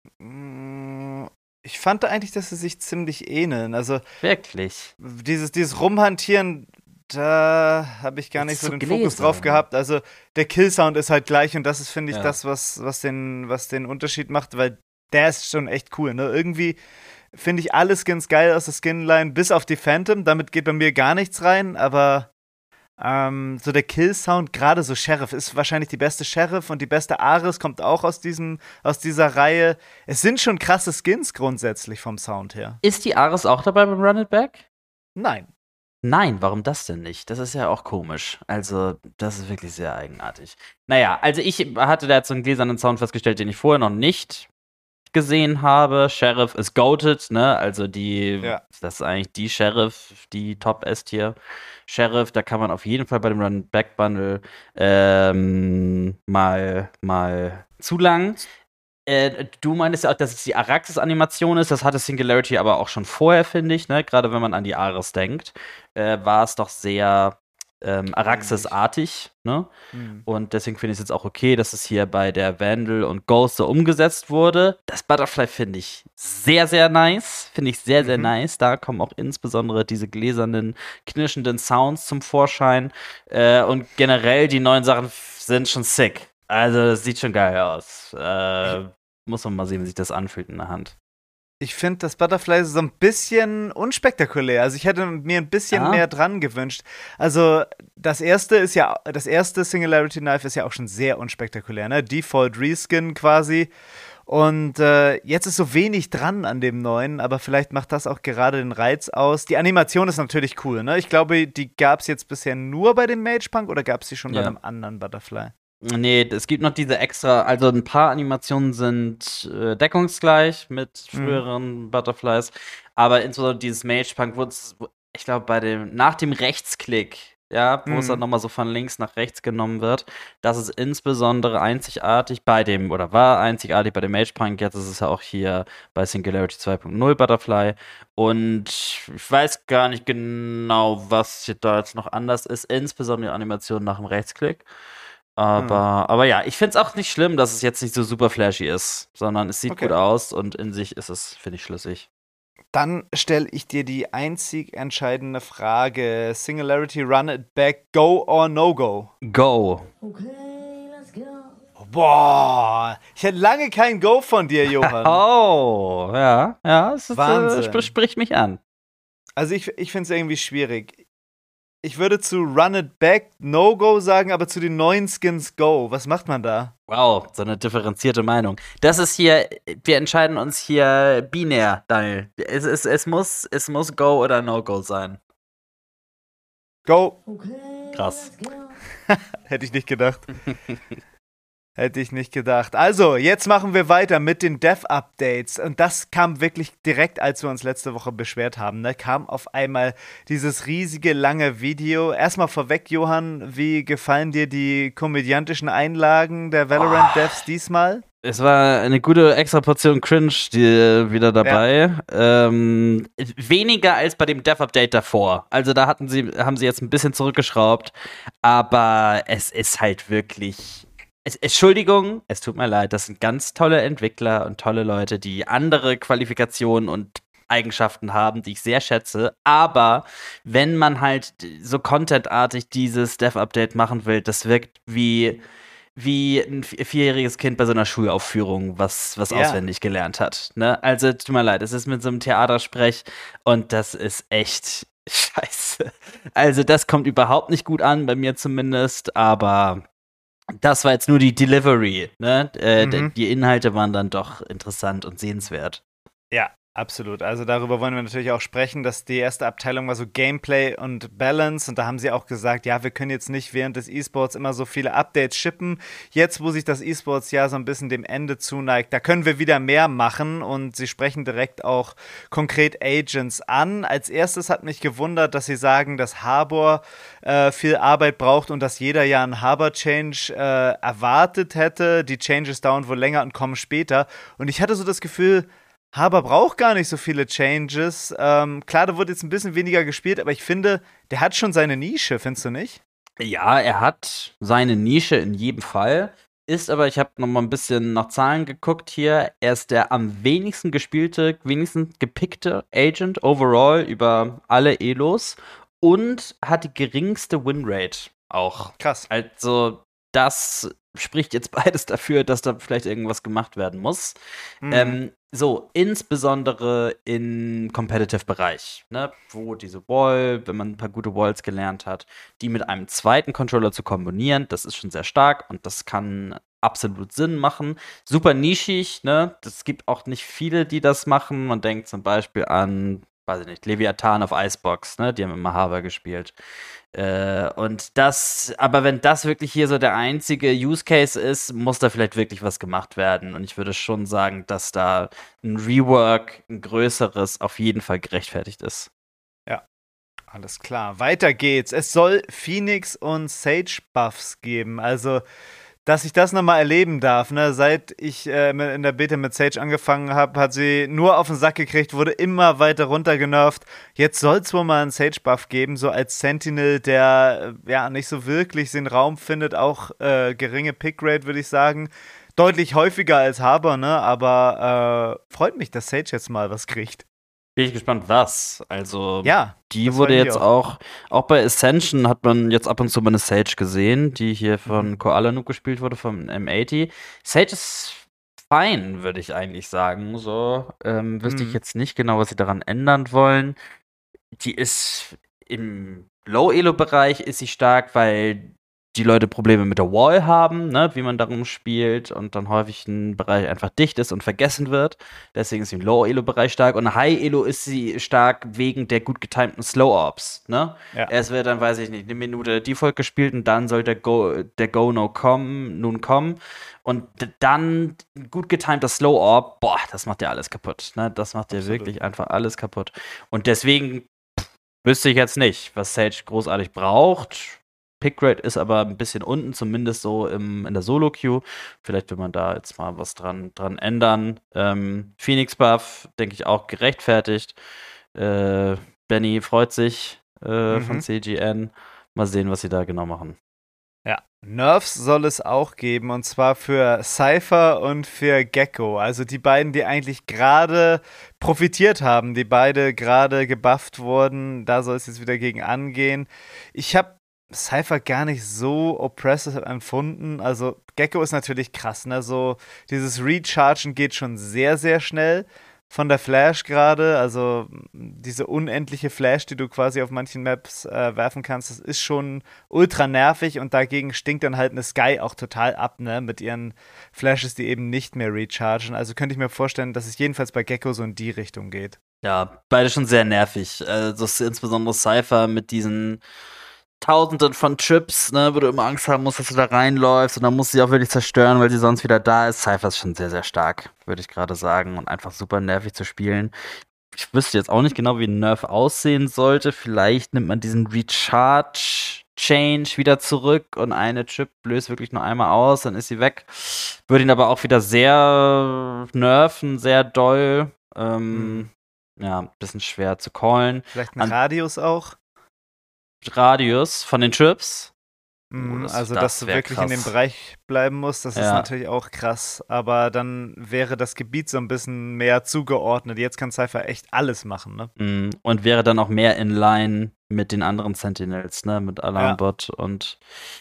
Ich fand eigentlich, dass sie sich ziemlich ähneln. Also wirklich. Dieses Rumhantieren, da habe ich gar nicht so den Fokus drauf gehabt. Also der Kill-Sound ist halt gleich und das ist, finde ich, das, was den Unterschied macht, weil der ist schon echt cool, ne? Irgendwie finde ich alle Skins geil aus der Skinline, bis auf die Phantom. Damit geht bei mir gar nichts rein, aber so der Kill-Sound, gerade so Sheriff, ist wahrscheinlich die beste Sheriff und die beste Ares kommt auch aus dieser Reihe. Es sind schon krasse Skins grundsätzlich vom Sound her. Ist die Ares auch dabei beim Run It Back? Nein. Nein, warum das denn nicht? Das ist ja auch komisch. Also, das ist wirklich sehr eigenartig. Naja, also ich hatte da jetzt so einen gläsernen Sound festgestellt, den ich vorher noch nicht gesehen habe. Sheriff ist goated, ne? Also das ist eigentlich die Sheriff, die Top-S-Tier. Sheriff, da kann man auf jeden Fall bei dem Run-Back-Bundle mal zulangen. Du meinst ja auch, dass es die Araxes-Animation ist. Das hatte Singularity aber auch schon vorher, finde ich, ne? Gerade wenn man an die Ares denkt, war es doch sehr Araxes-artig, ne? Und deswegen finde ich es jetzt auch okay, dass es hier bei der Vandal und Ghost so umgesetzt wurde. Das Butterfly finde ich sehr, sehr nice. Finde ich sehr, sehr nice. Da kommen auch insbesondere diese gläsernen, knirschenden Sounds zum Vorschein. Und generell die neuen Sachen sind schon sick. Also, das sieht schon geil aus. Muss man mal sehen, wie sich das anfühlt in der Hand. Ich finde das Butterfly so ein bisschen unspektakulär. Also ich hätte mir ein bisschen mehr dran gewünscht. Also das erste Singularity Knife ist ja auch schon sehr unspektakulär, ne? Default Reskin quasi. Und jetzt ist so wenig dran an dem neuen, aber vielleicht macht das auch gerade den Reiz aus. Die Animation ist natürlich cool, ne? Ich glaube, die gab es jetzt bisher nur bei dem Mage Punk oder gab es die schon bei einem anderen Butterfly? Nee, es gibt noch diese extra, also ein paar Animationen sind deckungsgleich mit früheren Butterflies, aber insbesondere dieses Mage Punk wurde, ich glaube, nach dem Rechtsklick ja, wo es dann nochmal so von links nach rechts genommen wird. Das ist insbesondere einzigartig war einzigartig bei dem Mage-Punk. Jetzt ist es ja auch hier bei Singularity 2.0 Butterfly. Und ich weiß gar nicht genau, was da jetzt noch anders ist. Insbesondere die Animation nach dem Rechtsklick. Aber ja, ich finde es auch nicht schlimm, dass es jetzt nicht so super flashy ist, sondern es sieht gut aus und in sich ist es, finde ich, schlüssig. Dann stelle ich dir die einzig entscheidende Frage. Singularity Run It Back, Go or No Go? Go. Okay, let's go. Boah, ich hätte lange kein Go von dir, Johann. Oh, ja, es Wahnsinn. spricht mich an. Also ich finde es irgendwie schwierig. Ich würde zu Run It Back No-Go sagen, aber zu den neuen Skins Go. Was macht man da? Wow, so eine differenzierte Meinung. Das ist hier, wir entscheiden uns hier binär, Daniel. Es muss Go oder No-Go sein. Go. Okay, Krass. let's go. Hätte ich nicht gedacht. Hätte ich nicht gedacht. Also, jetzt machen wir weiter mit den Dev-Updates. Und das kam wirklich direkt, als wir uns letzte Woche beschwert haben. Ne? Kam auf einmal dieses riesige, lange Video. Erstmal vorweg, Johann, wie gefallen dir die komödiantischen Einlagen der Valorant-Devs diesmal? Es war eine gute extra Portion Cringe wieder dabei. Ja. Weniger als bei dem Dev-Update davor. Also da haben sie jetzt ein bisschen zurückgeschraubt. Aber es ist halt wirklich... Entschuldigung, es tut mir leid, das sind ganz tolle Entwickler und tolle Leute, die andere Qualifikationen und Eigenschaften haben, die ich sehr schätze. Aber wenn man halt so contentartig dieses Dev-Update machen will, das wirkt wie ein vierjähriges Kind bei so einer Schulaufführung, was auswendig gelernt hat. Ne? Also, tut mir leid, es ist mit so einem Theatersprech und das ist echt scheiße. Also, das kommt überhaupt nicht gut an, bei mir zumindest, aber das war jetzt nur die Delivery, ne? Die Inhalte waren dann doch interessant und sehenswert. Ja, absolut. Also darüber wollen wir natürlich auch sprechen, dass die erste Abteilung war so Gameplay und Balance und da haben sie auch gesagt, ja, wir können jetzt nicht während des E-Sports immer so viele Updates shippen. Jetzt, wo sich das E-Sports-Jahr so ein bisschen dem Ende zuneigt, da können wir wieder mehr machen und sie sprechen direkt auch konkret Agents an. Als erstes hat mich gewundert, dass sie sagen, dass Harbor viel Arbeit braucht und dass jeder ja einen Harbor-Change erwartet hätte. Die Changes dauern wohl länger und kommen später. Und ich hatte so das Gefühl, Harbor braucht gar nicht so viele Changes. Klar, da wurde jetzt ein bisschen weniger gespielt, aber ich finde, der hat schon seine Nische, findest du nicht? Ja, er hat seine Nische in jedem Fall. Ist aber, ich habe noch mal ein bisschen nach Zahlen geguckt hier, er ist der am wenigsten gespielte, wenigstens gepickte Agent overall über alle Elos und hat die geringste Winrate auch. Krass. Also, das spricht jetzt beides dafür, dass da vielleicht irgendwas gemacht werden muss. So, insbesondere im Competitive-Bereich, ne, wo diese Wall, wenn man ein paar gute Walls gelernt hat, die mit einem zweiten Controller zu kombinieren, das ist schon sehr stark und das kann absolut Sinn machen. Super nischig, ne, es gibt auch nicht viele, die das machen. Man denkt zum Beispiel an, weiß ich nicht, Leviathan auf Icebox, ne, die haben immer Harbor gespielt. Aber wenn das wirklich hier so der einzige Use Case ist, muss da vielleicht wirklich was gemacht werden. Und ich würde schon sagen, dass da ein Rework, ein größeres, auf jeden Fall gerechtfertigt ist. Ja, alles klar. Weiter geht's. Es soll Phoenix und Sage Buffs geben. Also, dass ich das nochmal erleben darf, ne? Seit ich in der Beta mit Sage angefangen habe, hat sie nur auf den Sack gekriegt, wurde immer weiter runtergenervt. Jetzt soll es wohl mal einen Sage-Buff geben, so als Sentinel, der ja nicht so wirklich den Raum findet, auch geringe Pickrate, würde ich sagen. Deutlich häufiger als Harbor, ne? Aber freut mich, dass Sage jetzt mal was kriegt. Bin ich gespannt, was. Also, ja, die wurde jetzt auch bei Ascension hat man jetzt ab und zu mal eine Sage gesehen, die hier von Koala Noob gespielt wurde, vom M80. Sage ist fein, würde ich eigentlich sagen. So, wüsste ich jetzt nicht genau, was sie daran ändern wollen. Die ist im Low-Elo-Bereich ist sie stark, weil die Leute Probleme mit der Wall haben, ne, wie man darum spielt und dann häufig ein Bereich einfach dicht ist und vergessen wird. Deswegen ist sie im Low-Elo-Bereich stark und High-Elo ist sie stark wegen der gut getimten Slow-Ops, ne? Ja. Es wird dann, weiß ich nicht, eine Minute Default gespielt und dann soll der Go-No nun kommen und dann gut getimter Slow-Op, boah, das macht ja alles kaputt, ne? Das macht ja wirklich einfach alles kaputt und deswegen Wüsste ich jetzt nicht, was Sage großartig braucht. Pickrate ist aber ein bisschen unten, zumindest so in der Solo-Queue. Vielleicht will man da jetzt mal was dran ändern. Phoenix-Buff, denke ich, auch gerechtfertigt. Benny freut sich von CGN. Mal sehen, was sie da genau machen. Ja, Nerfs soll es auch geben, und zwar für Cypher und für Gecko. Also die beiden, die eigentlich gerade profitiert haben, die beide gerade gebufft wurden. Da soll es jetzt wieder gegen angehen. Ich habe Cypher gar nicht so oppressive empfunden. Also Gecko ist natürlich krass, ne? So dieses Rechargen geht schon sehr, sehr schnell von der Flash gerade. Also diese unendliche Flash, die du quasi auf manchen Maps werfen kannst, das ist schon ultra nervig, und dagegen stinkt dann halt eine Sky auch total ab, ne? Mit ihren Flashes, die eben nicht mehr rechargen. Also könnte ich mir vorstellen, dass es jedenfalls bei Gecko so in die Richtung geht. Ja, beide schon sehr nervig. Das ist insbesondere Cypher mit diesen Tausenden von Chips, ne, wo du immer Angst haben musst, dass du da reinläufst, und dann musst du sie auch wirklich zerstören, weil sie sonst wieder da ist. Cypher ist schon sehr, sehr stark, würde ich gerade sagen, und einfach super nervig zu spielen. Ich wüsste jetzt auch nicht genau, wie ein Nerf aussehen sollte. Vielleicht nimmt man diesen Recharge-Change wieder zurück und eine Chip löst wirklich nur einmal aus, dann ist sie weg. Würde ihn aber auch wieder sehr nerven, sehr doll. Ja, bisschen schwer zu callen. Vielleicht ein Radius auch? Radius von den Chips. Also, dass du wirklich krass in dem Bereich bleiben musst, das ist natürlich auch krass. Aber dann wäre das Gebiet so ein bisschen mehr zugeordnet. Jetzt kann Cypher echt alles machen, ne? Und wäre dann auch mehr in line mit den anderen Sentinels, ne? Mit Alarmbot und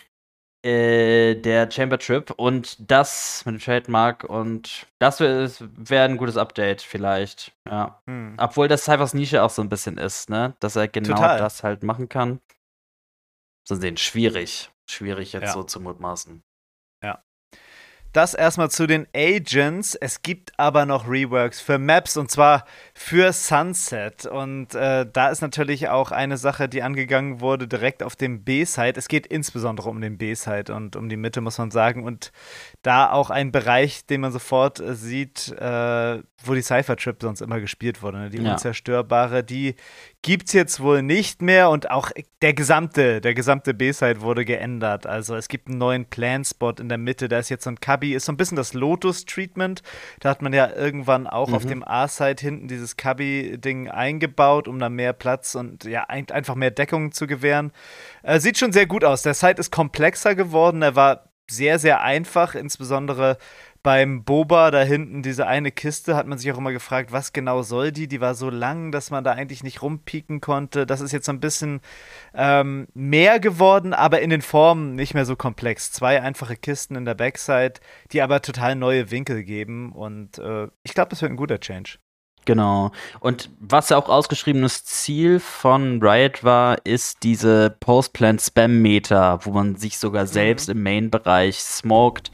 der Chamber Trip. Und das mit dem Trademark. Und das wäre ein gutes Update vielleicht. Ja. Obwohl das Cyphers Nische auch so ein bisschen ist, ne? Dass er genau das halt machen kann. So sehen, schwierig jetzt so zu mutmaßen. Ja. Das erstmal zu den Agents. Es gibt aber noch Reworks für Maps, und zwar für Sunset. Und da ist natürlich auch eine Sache, die angegangen wurde, direkt auf dem B-Side. Es geht insbesondere um den B-Side und um die Mitte, muss man sagen. Und da auch ein Bereich, den man sofort sieht, wo die Cypher-Trip sonst immer gespielt wurde. Ne? Die unzerstörbare, die gibt's jetzt wohl nicht mehr, und auch der gesamte B-Side wurde geändert. Also es gibt einen neuen Plan-Spot in der Mitte, da ist jetzt so ein Cubby, ist so ein bisschen das Lotus-Treatment. Da hat man ja irgendwann auch auf dem A-Side hinten dieses Cubby-Ding eingebaut, um da mehr Platz und ja, einfach mehr Deckung zu gewähren. Sieht schon sehr gut aus. Der Side ist komplexer geworden, er war sehr, sehr einfach, insbesondere beim Boba da hinten, diese eine Kiste, hat man sich auch immer gefragt, was genau soll die? Die war so lang, dass man da eigentlich nicht rumpieken konnte. Das ist jetzt so ein bisschen mehr geworden, aber in den Formen nicht mehr so komplex. 2 einfache Kisten in der Backside, die aber total neue Winkel geben, und ich glaube, das wird ein guter Change. Genau. Und was ja auch ausgeschriebenes Ziel von Riot war, ist diese Post-Plant-Spam-Meter, wo man sich sogar selbst im Main-Bereich smoked,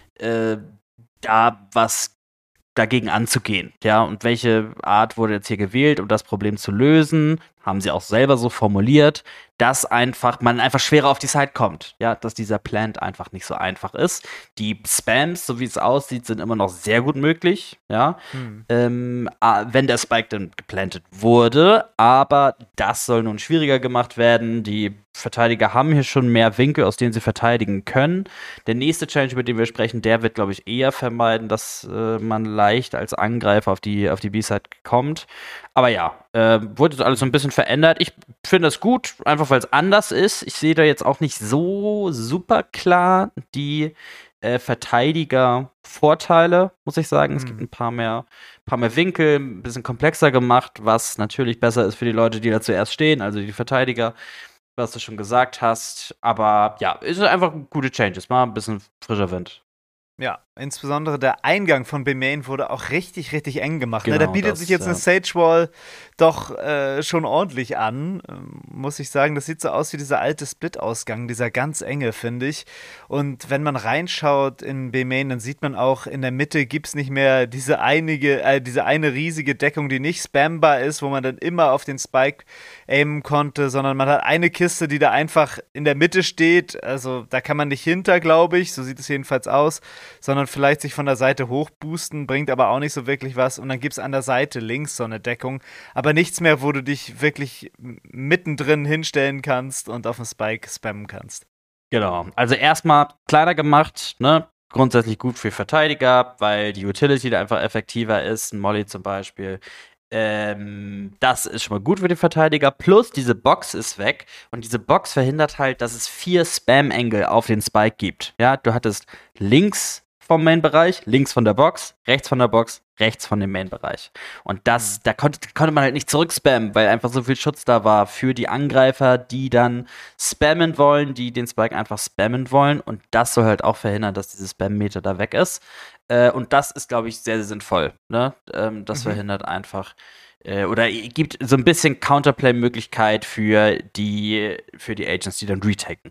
da was dagegen anzugehen. Ja, und welche Art wurde jetzt hier gewählt, um das Problem zu lösen? Haben sie auch selber so formuliert, dass man einfach schwerer auf die Side kommt. Ja, dass dieser Plant einfach nicht so einfach ist. Die Spams, so wie es aussieht, sind immer noch sehr gut möglich. Ja, wenn der Spike dann geplantet wurde. Aber das soll nun schwieriger gemacht werden. Die Verteidiger haben hier schon mehr Winkel, aus denen sie verteidigen können. Der nächste Change, über den wir sprechen, der wird, glaube ich, eher vermeiden, dass man leicht als Angreifer auf die B-Side kommt. Aber ja, wurde alles so ein bisschen verändert. Ich finde das gut, einfach weil es anders ist. Ich sehe da jetzt auch nicht so super klar die Verteidiger-Vorteile, muss ich sagen. Es gibt ein paar mehr Winkel, ein bisschen komplexer gemacht, was natürlich besser ist für die Leute, die da zuerst stehen, also die Verteidiger, was du schon gesagt hast. Aber ja, ist einfach gute Changes, mal ein bisschen frischer Wind. Ja, insbesondere der Eingang von B-Main wurde auch richtig, richtig eng gemacht. Genau, ne? Da bietet sich jetzt eine Sage-Wall doch schon ordentlich an, muss ich sagen. Das sieht so aus wie dieser alte Split-Ausgang, dieser ganz enge, finde ich. Und wenn man reinschaut in B-Main, dann sieht man auch, in der Mitte gibt es nicht mehr diese eine riesige Deckung, die nicht spambar ist, wo man dann immer auf den Spike aimen konnte, sondern man hat eine Kiste, die da einfach in der Mitte steht. Also da kann man nicht hinter, glaube ich. So sieht es jedenfalls aus. sondern vielleicht sich von der Seite hochboosten, bringt aber auch nicht so wirklich was. Und dann gibt es an der Seite links so eine Deckung, aber nichts mehr, wo du dich wirklich mittendrin hinstellen kannst und auf den Spike spammen kannst. Genau. Also erstmal kleiner gemacht, ne? Grundsätzlich gut für Verteidiger, weil die Utility da einfach effektiver ist. Ein Molly zum Beispiel. Das ist schon mal gut für den Verteidiger. Plus diese Box ist weg. Und diese Box verhindert halt, dass es 4 Spam-Angle auf den Spike gibt. Ja, du hattest links vom Main-Bereich, links von der Box, rechts von der Box, rechts von dem Main-Bereich. Und da konnte man halt nicht zurückspammen, weil einfach so viel Schutz da war für die Angreifer, die dann spammen wollen, die den Spike einfach spammen wollen. Und das soll halt auch verhindern, dass dieses Spam-Meter da weg ist. Und das ist, glaube ich, sehr, sehr sinnvoll. Ne? Das verhindert einfach oder gibt so ein bisschen Counterplay-Möglichkeit für die Agents, die dann retaken.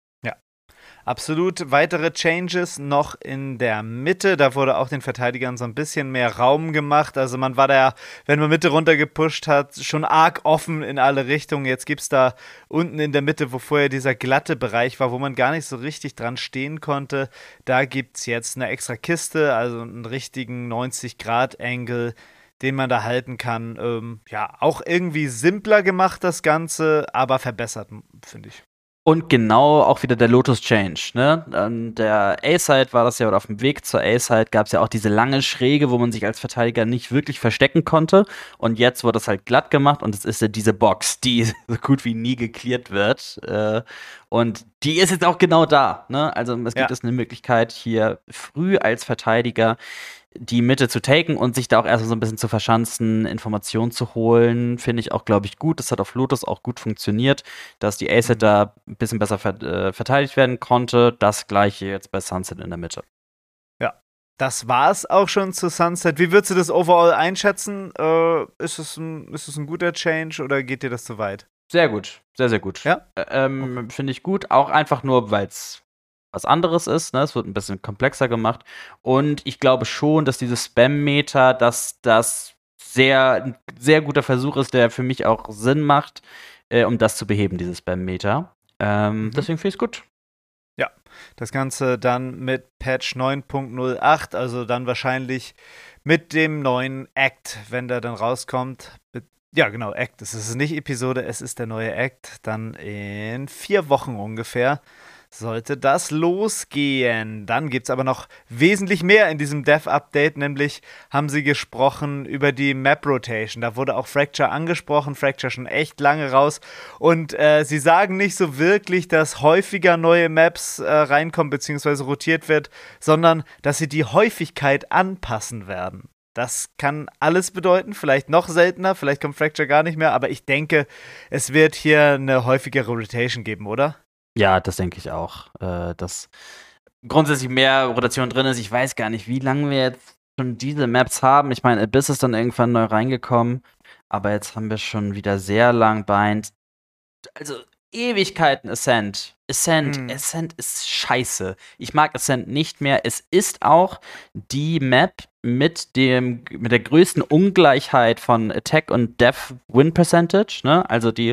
Absolut. Weitere Changes noch in der Mitte. Da wurde auch den Verteidigern so ein bisschen mehr Raum gemacht. Also man war da, wenn man Mitte runter gepusht hat, schon arg offen in alle Richtungen. Jetzt gibt es da unten in der Mitte, wo vorher dieser glatte Bereich war, wo man gar nicht so richtig dran stehen konnte. Da gibt es jetzt eine extra Kiste, also einen richtigen 90-Grad-Angle, den man da halten kann. Ja, auch irgendwie simpler gemacht das Ganze, aber verbessert, finde ich. Und genau auch wieder der Lotus Change, ne? An der A-Side war das ja, oder auf dem Weg zur A-Side gab es ja auch diese lange Schräge, wo man sich als Verteidiger nicht wirklich verstecken konnte. Und jetzt wurde das halt glatt gemacht und es ist ja diese Box, die so gut wie nie geklärt wird. Und die ist jetzt auch genau da, ne? Also es gibt jetzt eine Möglichkeit, hier früh als Verteidiger die Mitte zu taken und sich da auch erstmal so ein bisschen zu verschanzen, Informationen zu holen, finde ich auch, glaube ich, gut. Das hat auf Lotus auch gut funktioniert, dass die A-Set da ein bisschen besser verteidigt werden konnte. Das gleiche jetzt bei Sunset in der Mitte. Ja, das war's auch schon zu Sunset. Wie würdest du das overall einschätzen? Ist es ein guter Change oder geht dir das zu weit? Sehr gut, sehr, sehr gut. Ja? Finde ich gut, auch einfach nur, weil es was anderes ist, ne? Es wird ein bisschen komplexer gemacht. Und ich glaube schon, dass dieses Spam-Meter, dass das ein sehr guter Versuch ist, der für mich auch Sinn macht, um das zu beheben, dieses Spam-Meter. Deswegen finde ich es gut. Ja, das Ganze dann mit Patch 9.08, also dann wahrscheinlich mit dem neuen Act, wenn der dann rauskommt. Ja, genau, Act. Es ist nicht Episode, es ist der neue Act. Dann in 4 Wochen ungefähr sollte das losgehen. Dann gibt es aber noch wesentlich mehr in diesem Dev-Update, nämlich haben sie gesprochen über die Map-Rotation. Da wurde auch Fracture angesprochen, Fracture schon echt lange raus. Und sie sagen nicht so wirklich, dass häufiger neue Maps reinkommen bzw. rotiert wird, sondern dass sie die Häufigkeit anpassen werden. Das kann alles bedeuten, vielleicht noch seltener, vielleicht kommt Fracture gar nicht mehr, aber ich denke, es wird hier eine häufigere Rotation geben, oder? Ja, das denke ich auch. Dass grundsätzlich mehr Rotation drin ist. Ich weiß gar nicht, wie lange wir jetzt schon diese Maps haben. Ich meine, Abyss ist dann irgendwann neu reingekommen, aber jetzt haben wir schon wieder sehr lang Bind. Also Ewigkeiten Ascent. Ascent ist scheiße. Ich mag Ascent nicht mehr. Es ist auch die Map mit der größten Ungleichheit von Attack und Death Win Percentage, ne? Also die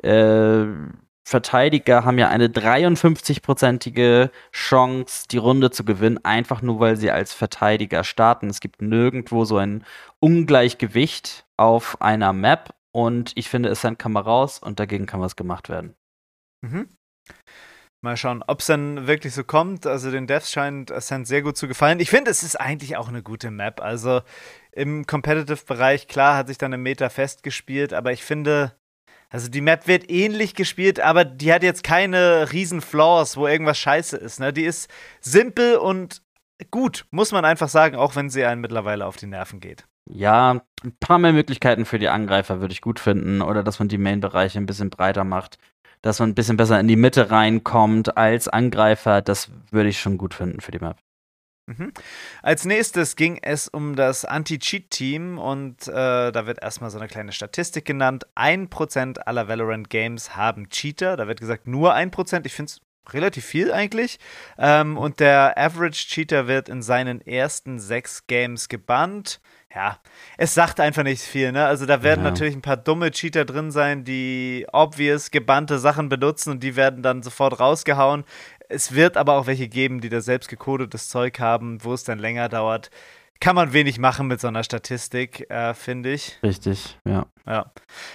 Verteidiger haben ja eine 53-prozentige Chance, die Runde zu gewinnen, einfach nur, weil sie als Verteidiger starten. Es gibt nirgendwo so ein Ungleichgewicht auf einer Map und ich finde, Ascent kann mal raus und dagegen kann was gemacht werden. Mhm. Mal schauen, ob es dann wirklich so kommt. Also den Devs scheint Ascent sehr gut zu gefallen. Ich finde, es ist eigentlich auch eine gute Map. Also im Competitive-Bereich, klar, hat sich dann im Meta festgespielt, aber ich finde, also die Map wird ähnlich gespielt, aber die hat jetzt keine riesen Flaws, wo irgendwas scheiße ist. Ne? Die ist simpel und gut, muss man einfach sagen, auch wenn sie einen mittlerweile auf die Nerven geht. Ja, ein paar mehr Möglichkeiten für die Angreifer würde ich gut finden. Oder dass man die Main-Bereiche ein bisschen breiter macht. Dass man ein bisschen besser in die Mitte reinkommt als Angreifer. Das würde ich schon gut finden für die Map. Mhm. Als nächstes ging es um das Anti-Cheat-Team und da wird erstmal so eine kleine Statistik genannt. 1% aller Valorant-Games haben Cheater. Da wird gesagt, nur 1%. Ich finde es relativ viel eigentlich. Und der Average Cheater wird in seinen ersten 6 Games gebannt. Ja, es sagt einfach nicht viel, ne? Also da werden natürlich ein paar dumme Cheater drin sein, die obvious gebannte Sachen benutzen und die werden dann sofort rausgehauen. Es wird aber auch welche geben, die da selbst gecodetes Zeug haben, wo es dann länger dauert. Kann man wenig machen mit so einer Statistik, finde ich. Richtig, ja. Ja.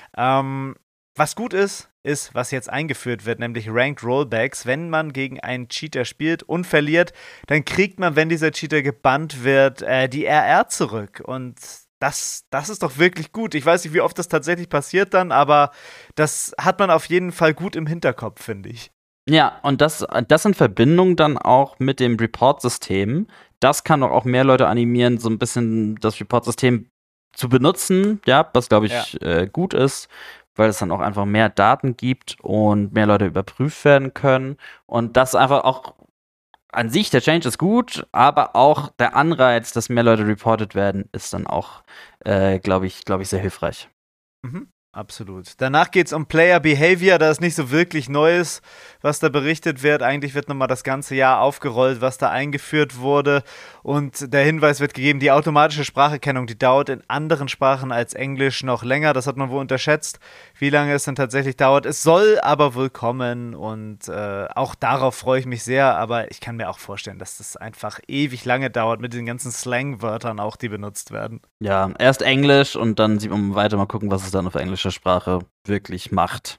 Was gut ist, was jetzt eingeführt wird, nämlich Ranked Rollbacks. Wenn man gegen einen Cheater spielt und verliert, dann kriegt man, wenn dieser Cheater gebannt wird, die RR zurück. Und das ist doch wirklich gut. Ich weiß nicht, wie oft das tatsächlich passiert dann, aber das hat man auf jeden Fall gut im Hinterkopf, finde ich. Ja, und das in Verbindung dann auch mit dem Report-System, das kann doch auch mehr Leute animieren, so ein bisschen das Report-System zu benutzen, ja, was, glaube ich, gut ist, weil es dann auch einfach mehr Daten gibt und mehr Leute überprüft werden können. Und das einfach auch an sich, der Change ist gut, aber auch der Anreiz, dass mehr Leute reported werden, ist dann auch, glaube ich, sehr hilfreich. Mhm. Absolut. Danach geht es um Player Behavior, da ist nicht so wirklich Neues, was da berichtet wird. Eigentlich wird nochmal das ganze Jahr aufgerollt, was da eingeführt wurde. Und der Hinweis wird gegeben, die automatische Spracherkennung, die dauert in anderen Sprachen als Englisch noch länger. Das hat man wohl unterschätzt, wie lange es dann tatsächlich dauert. Es soll aber wohl kommen und auch darauf freue ich mich sehr. Aber ich kann mir auch vorstellen, dass das einfach ewig lange dauert mit den ganzen Slang-Wörtern auch, die benutzt werden. Ja, erst Englisch und dann sieht man weiter mal gucken, was es dann auf englischer Sprache wirklich macht.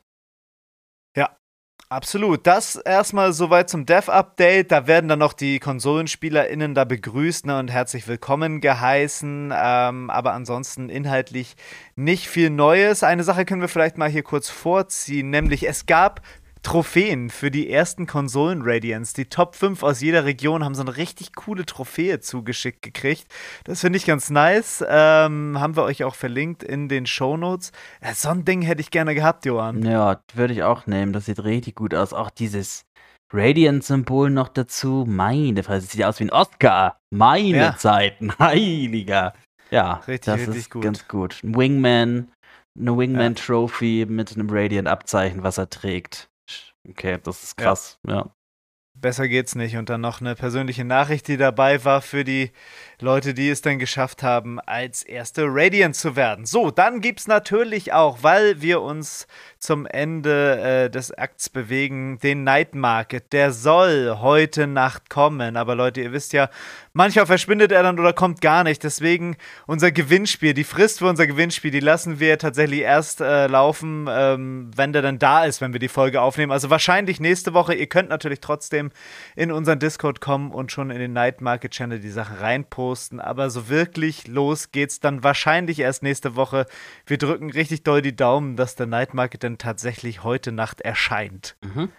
Ja, absolut. Das erstmal soweit zum Dev-Update. Da werden dann noch die KonsolenspielerInnen da begrüßt, ne, und herzlich willkommen geheißen. Aber ansonsten inhaltlich nicht viel Neues. Eine Sache können wir vielleicht mal hier kurz vorziehen, nämlich es gab Trophäen für die ersten Konsolen-Radiants. Die Top 5 aus jeder Region haben so eine richtig coole Trophäe zugeschickt gekriegt. Das finde ich ganz nice. Haben wir euch auch verlinkt in den Shownotes. So ein Ding hätte ich gerne gehabt, Johann. Ja, würde ich auch nehmen. Das sieht richtig gut aus. Auch dieses Radiant-Symbol noch dazu. Meine Fresse, das sieht aus wie ein Oscar. Meine Zeiten. Heiliger. Ja, richtig, das richtig ist gut. ganz gut. Ein Wingman, eine Wingman-Trophy mit einem Radiant-Abzeichen, was er trägt. Okay, das ist krass, ja. Besser geht's nicht. Und dann noch eine persönliche Nachricht, die dabei war für die Leute, die es dann geschafft haben, als erste Radiant zu werden. So, dann gibt's natürlich auch, weil wir uns zum Ende des Akts bewegen, den Night Market. Der soll heute Nacht kommen. Aber Leute, ihr wisst ja, manchmal verschwindet er dann oder kommt gar nicht. Deswegen unser Gewinnspiel, die Frist für unser Gewinnspiel, die lassen wir tatsächlich erst laufen, wenn der dann da ist, wenn wir die Folge aufnehmen. Also wahrscheinlich nächste Woche. Ihr könnt natürlich trotzdem in unseren Discord kommen und schon in den Night Market Channel die Sachen reinposten. Aber so wirklich los geht's dann wahrscheinlich erst nächste Woche. Wir drücken richtig doll die Daumen, dass der Night Market dann tatsächlich heute Nacht erscheint.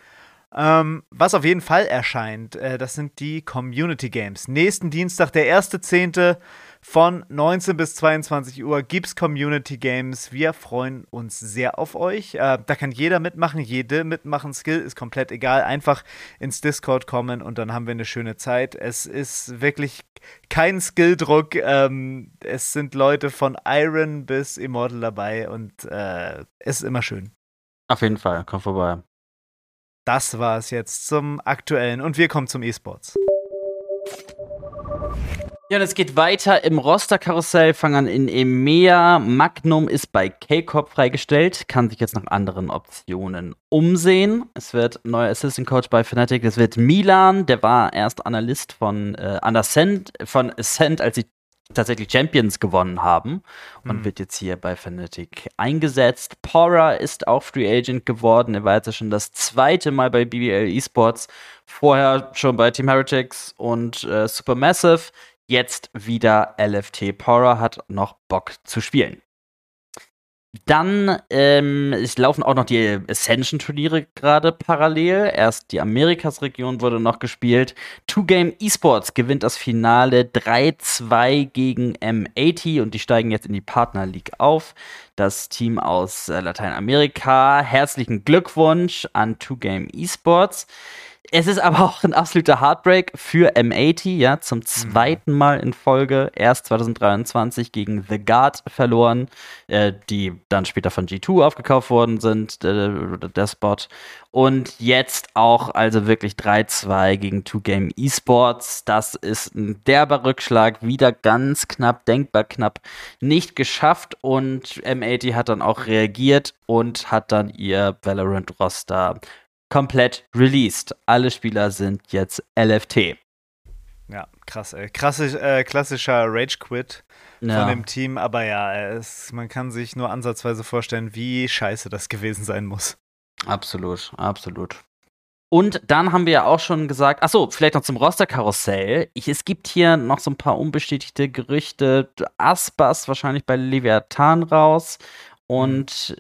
Was auf jeden Fall erscheint, das sind die Community Games. Nächsten Dienstag, der 1.10. von 19 bis 22 Uhr gibt's Community Games. Wir freuen uns sehr auf euch. Da kann jeder mitmachen, jede mitmachen. Skill ist komplett egal. Einfach ins Discord kommen und dann haben wir eine schöne Zeit. Es ist wirklich kein Skilldruck. Es sind Leute von Iron bis Immortal dabei und es ist immer schön. Auf jeden Fall, komm vorbei. Das war es jetzt zum Aktuellen und wir kommen zum E-Sports. Ja, und es geht weiter im Roster-Karussell. Fangen an in EMEA. Magnum ist bei K-Corp freigestellt, kann sich jetzt nach anderen Optionen umsehen. Es wird ein neuer Assistant Coach bei Fnatic. Es wird Milan, der war erst Analyst von Ascent, als sie tatsächlich Champions gewonnen haben und wird jetzt hier bei Fnatic eingesetzt. Pora ist auch Free Agent geworden. Er war jetzt schon das zweite Mal bei BBL Esports. Vorher schon bei Team Heretics und Supermassive. Jetzt wieder LFT. Pora hat noch Bock zu spielen. Dann es laufen auch noch die Ascension-Turniere gerade parallel. Erst die Amerikas-Region wurde noch gespielt. 2Game Esports gewinnt das Finale 3-2 gegen M80 und die steigen jetzt in die Partner League auf. Das Team aus Lateinamerika. Herzlichen Glückwunsch an 2Game Esports. Es ist aber auch ein absoluter Heartbreak für M80, ja, zum zweiten Mal in Folge, erst 2023 gegen The Guard verloren, die dann später von G2 aufgekauft worden sind, der Spot. Und jetzt auch also wirklich 3-2 gegen 2Game Esports. Das ist ein derber Rückschlag, wieder ganz knapp, denkbar knapp, nicht geschafft. Und M80 hat dann auch reagiert und hat dann ihr Valorant-Roster komplett released. Alle Spieler sind jetzt LFT. Ja, krass, ey. Klassischer Rage-Quit von dem Team, aber ja, man kann sich nur ansatzweise vorstellen, wie scheiße das gewesen sein muss. Absolut, absolut. Und dann haben wir ja auch schon gesagt, achso, vielleicht noch zum Roster-Karussell. Es gibt hier noch so ein paar unbestätigte Gerüchte. Aspas wahrscheinlich bei Leviathan raus. Und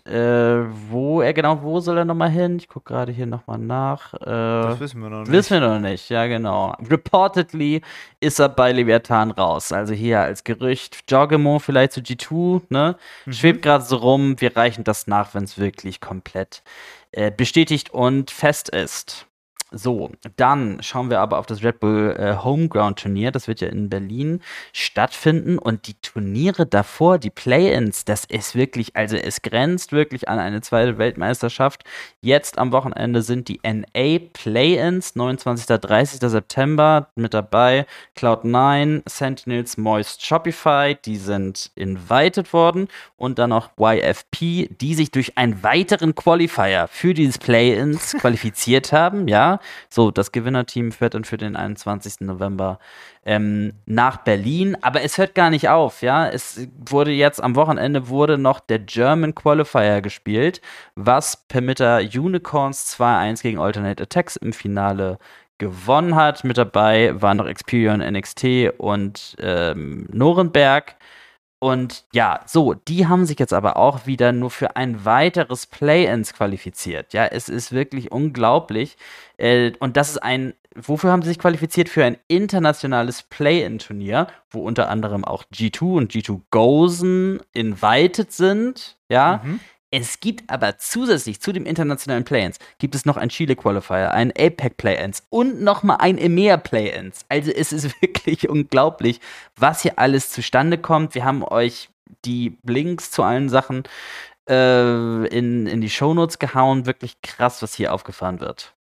wo soll er nochmal hin? Ich gucke gerade hier nochmal nach. Das wissen wir noch nicht. Wissen wir noch nicht, ja genau. Reportedly ist er bei Leviathan raus. Also hier als Gerücht, Jogemo vielleicht zu G2, ne? Schwebt gerade so rum. Wir reichen das nach, wenn es wirklich komplett bestätigt und fest ist. So, dann schauen wir aber auf das Red Bull Homeground Turnier. Das wird ja in Berlin stattfinden. Und die Turniere davor, die Play-Ins, das ist wirklich, also es grenzt wirklich an eine zweite Weltmeisterschaft. Jetzt am Wochenende sind die NA Play-Ins, 29. 30. September mit dabei. Cloud9, Sentinels, Moist, Shopify, die sind invited worden. Und dann noch YFP, die sich durch einen weiteren Qualifier für dieses Play-Ins qualifiziert haben, ja. So, das Gewinnerteam fährt dann für den 21. November nach Berlin. Aber es hört gar nicht auf, ja. Es wurde jetzt am Wochenende noch der German Qualifier gespielt, was Permitter Unicorns 2-1 gegen Alternate Attacks im Finale gewonnen hat. Mit dabei waren noch Experion, NXT und Norenberg. Und ja, so, die haben sich jetzt aber auch wieder nur für ein weiteres Play-Ins qualifiziert. Ja, es ist wirklich unglaublich. Und das ist wofür haben sie sich qualifiziert? Für ein internationales Play-In-Turnier, wo unter anderem auch G2 und G2 Gozen invited sind. Ja, Es gibt aber zusätzlich zu dem internationalen Play-Ins gibt es noch ein Chile-Qualifier, ein APEC Play-Ins und nochmal ein EMEA Play-Ins. Also es ist wirklich unglaublich, was hier alles zustande kommt. Wir haben euch die Links zu allen Sachen in die Shownotes gehauen. Wirklich krass, was hier aufgefahren wird.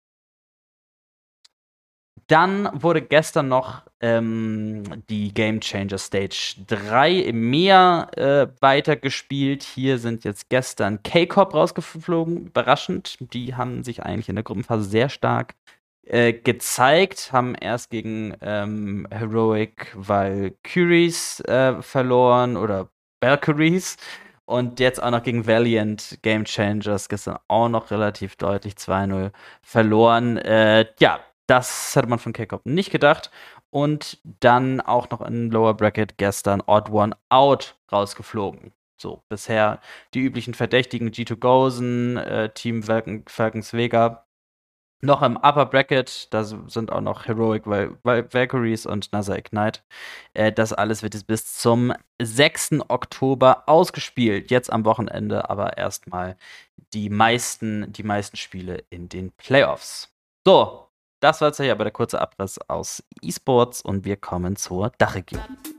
Dann wurde gestern noch die Game Changer Stage 3 im Meer weitergespielt. Hier sind jetzt gestern K-Corp rausgeflogen, überraschend. Die haben sich eigentlich in der Gruppenphase sehr stark gezeigt, haben erst gegen Heroic Valkyries verloren oder Valkyries. Und jetzt auch noch gegen Valiant Game Changers gestern auch noch relativ deutlich 2-0 verloren. Das hätte man von K-Corp nicht gedacht. Und dann auch noch in Lower Bracket gestern Odd One Out rausgeflogen. So, bisher die üblichen Verdächtigen G2 Gozen, Team Falcons Vega. Noch im Upper Bracket, da sind auch noch Heroic Valkyries und NASA Ignite. Das alles wird jetzt bis zum 6. Oktober ausgespielt. Jetzt am Wochenende aber erstmal die meisten Spiele in den Playoffs. So, das war jetzt hier aber der kurze Abriss aus E-Sports und wir kommen zur Dachregion.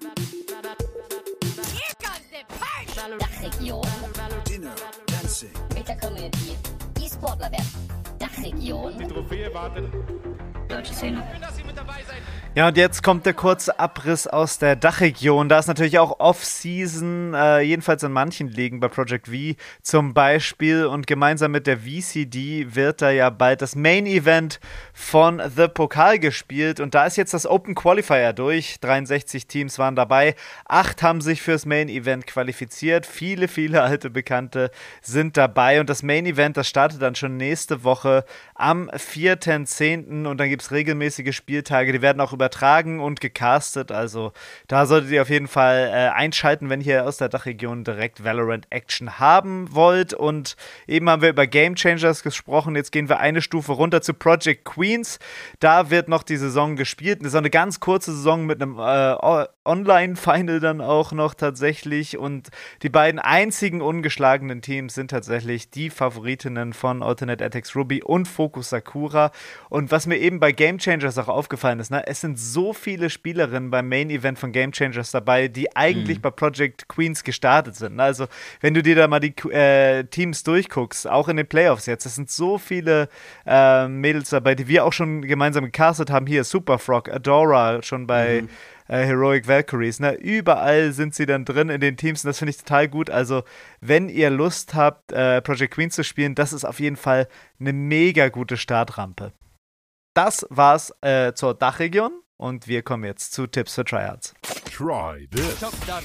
Dachregion. Dinner, Dancing. Mit der Community. E-Sportler werden. Dachregion. Die Trophäe wartet. Deutsche Szene. Ja, und jetzt kommt der kurze Abriss aus der Dachregion. Da ist natürlich auch Off-Season, jedenfalls in manchen Ligen bei Project V zum Beispiel. Und gemeinsam mit der VCD wird da ja bald das Main-Event von The Pokal gespielt. Und da ist jetzt das Open Qualifier durch. 63 Teams waren dabei. 8 haben sich fürs Main-Event qualifiziert. Viele, viele alte Bekannte sind dabei. Und das Main-Event, das startet dann schon nächste Woche am 4.10. Und dann gibt es regelmäßige Spieltage. Die werden auch übertragen und gecastet, also da solltet ihr auf jeden Fall einschalten, wenn ihr aus der Dachregion direkt Valorant Action haben wollt. Und eben haben wir über Game Changers gesprochen, jetzt gehen wir eine Stufe runter zu Project Queens. Da wird noch die Saison gespielt, so eine ganz kurze Saison mit einem Online-Final dann auch noch tatsächlich, und die beiden einzigen ungeschlagenen Teams sind tatsächlich die Favoritinnen von Alternate Attacks Ruby und Focus Sakura. Und was mir eben bei Game Changers auch aufgefallen ist, es sind so viele Spielerinnen beim Main-Event von Game Changers dabei, die eigentlich bei Project Queens gestartet sind. Also, wenn du dir da mal die Teams durchguckst, auch in den Playoffs jetzt, es sind so viele Mädels dabei, die wir auch schon gemeinsam gecastet haben. Hier Superfrog, Adora, schon bei Heroic Valkyries. Ne? Überall sind sie dann drin in den Teams und das finde ich total gut. Also, wenn ihr Lust habt, Project Queen zu spielen, das ist auf jeden Fall eine mega gute Startrampe. Das war's zur Dachregion und wir kommen jetzt zu Tipps für Tryhards. Try this.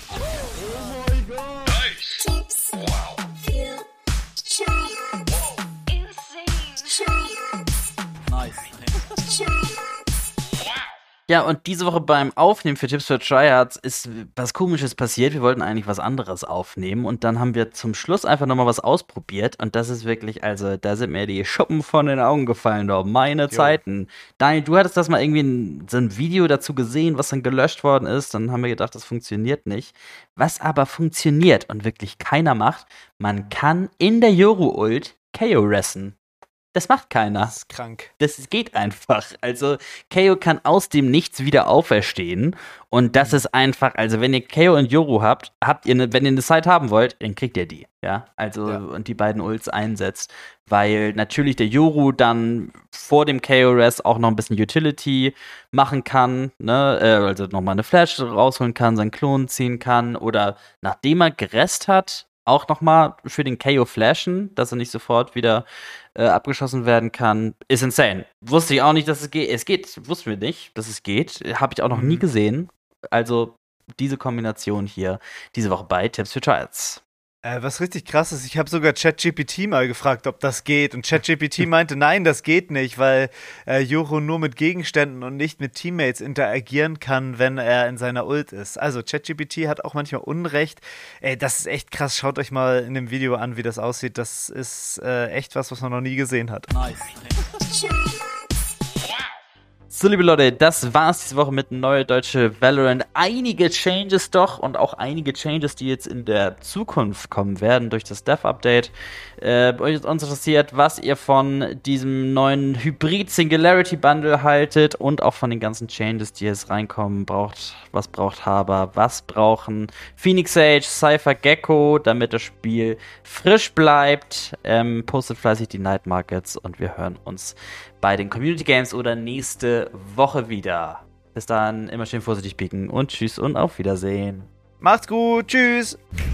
Tipps für Tryhards. Ja, und diese Woche beim Aufnehmen für Tipps für Tryhards ist was Komisches passiert. Wir wollten eigentlich was anderes aufnehmen und dann haben wir zum Schluss einfach nochmal was ausprobiert und das ist wirklich, also da sind mir die Schuppen von den Augen gefallen, doch meine Zeiten. Daniel, du hattest das mal irgendwie so ein Video dazu gesehen, was dann gelöscht worden ist, dann haben wir gedacht, das funktioniert nicht. Was aber funktioniert und wirklich keiner macht, man kann in der Yoru-Ult KO ressen. Das macht keiner. Das ist krank. Das geht einfach. Also, KO kann aus dem Nichts wieder auferstehen. Und das ist einfach, also wenn ihr KO und Yoru habt ihr, wenn ihr eine Side haben wollt, dann kriegt ihr die. Ja, also, und die beiden Ults einsetzt. Weil natürlich der Yoru dann vor dem KO-Rest auch noch ein bisschen Utility machen kann, ne? Also nochmal eine Flash rausholen kann, seinen Klon ziehen kann. Oder nachdem er gerest hat, auch nochmal für den KO flashen, dass er nicht sofort wieder abgeschossen werden kann, ist insane. Wusste ich auch nicht, dass es geht. Es geht, wussten wir nicht, dass es geht. Habe ich auch noch nie gesehen. Also diese Kombination hier, diese Woche bei Tipps für Tryhards. Was richtig krass ist, ich habe sogar ChatGPT mal gefragt, ob das geht. Und ChatGPT meinte, nein, das geht nicht, weil Yoru nur mit Gegenständen und nicht mit Teammates interagieren kann, wenn er in seiner Ult ist. Also ChatGPT hat auch manchmal Unrecht. Das ist echt krass. Schaut euch mal in dem Video an, wie das aussieht. Das ist echt was man noch nie gesehen hat. So, liebe Leute, das war's diese Woche mit Neue Deutsche Valorant. Einige Changes doch und auch einige Changes, die jetzt in der Zukunft kommen werden durch das Dev-Update. Euch uns interessiert, was ihr von diesem neuen Hybrid-Singularity-Bundle haltet und auch von den ganzen Changes, die jetzt reinkommen. Was braucht Haber? Was brauchen Phoenix Sage, Cypher, Gecko, damit das Spiel frisch bleibt? Postet fleißig die Night Markets und wir hören uns bei den Community Games oder nächste Woche wieder. Bis dann, immer schön vorsichtig pieken und tschüss und auf Wiedersehen. Macht's gut, tschüss!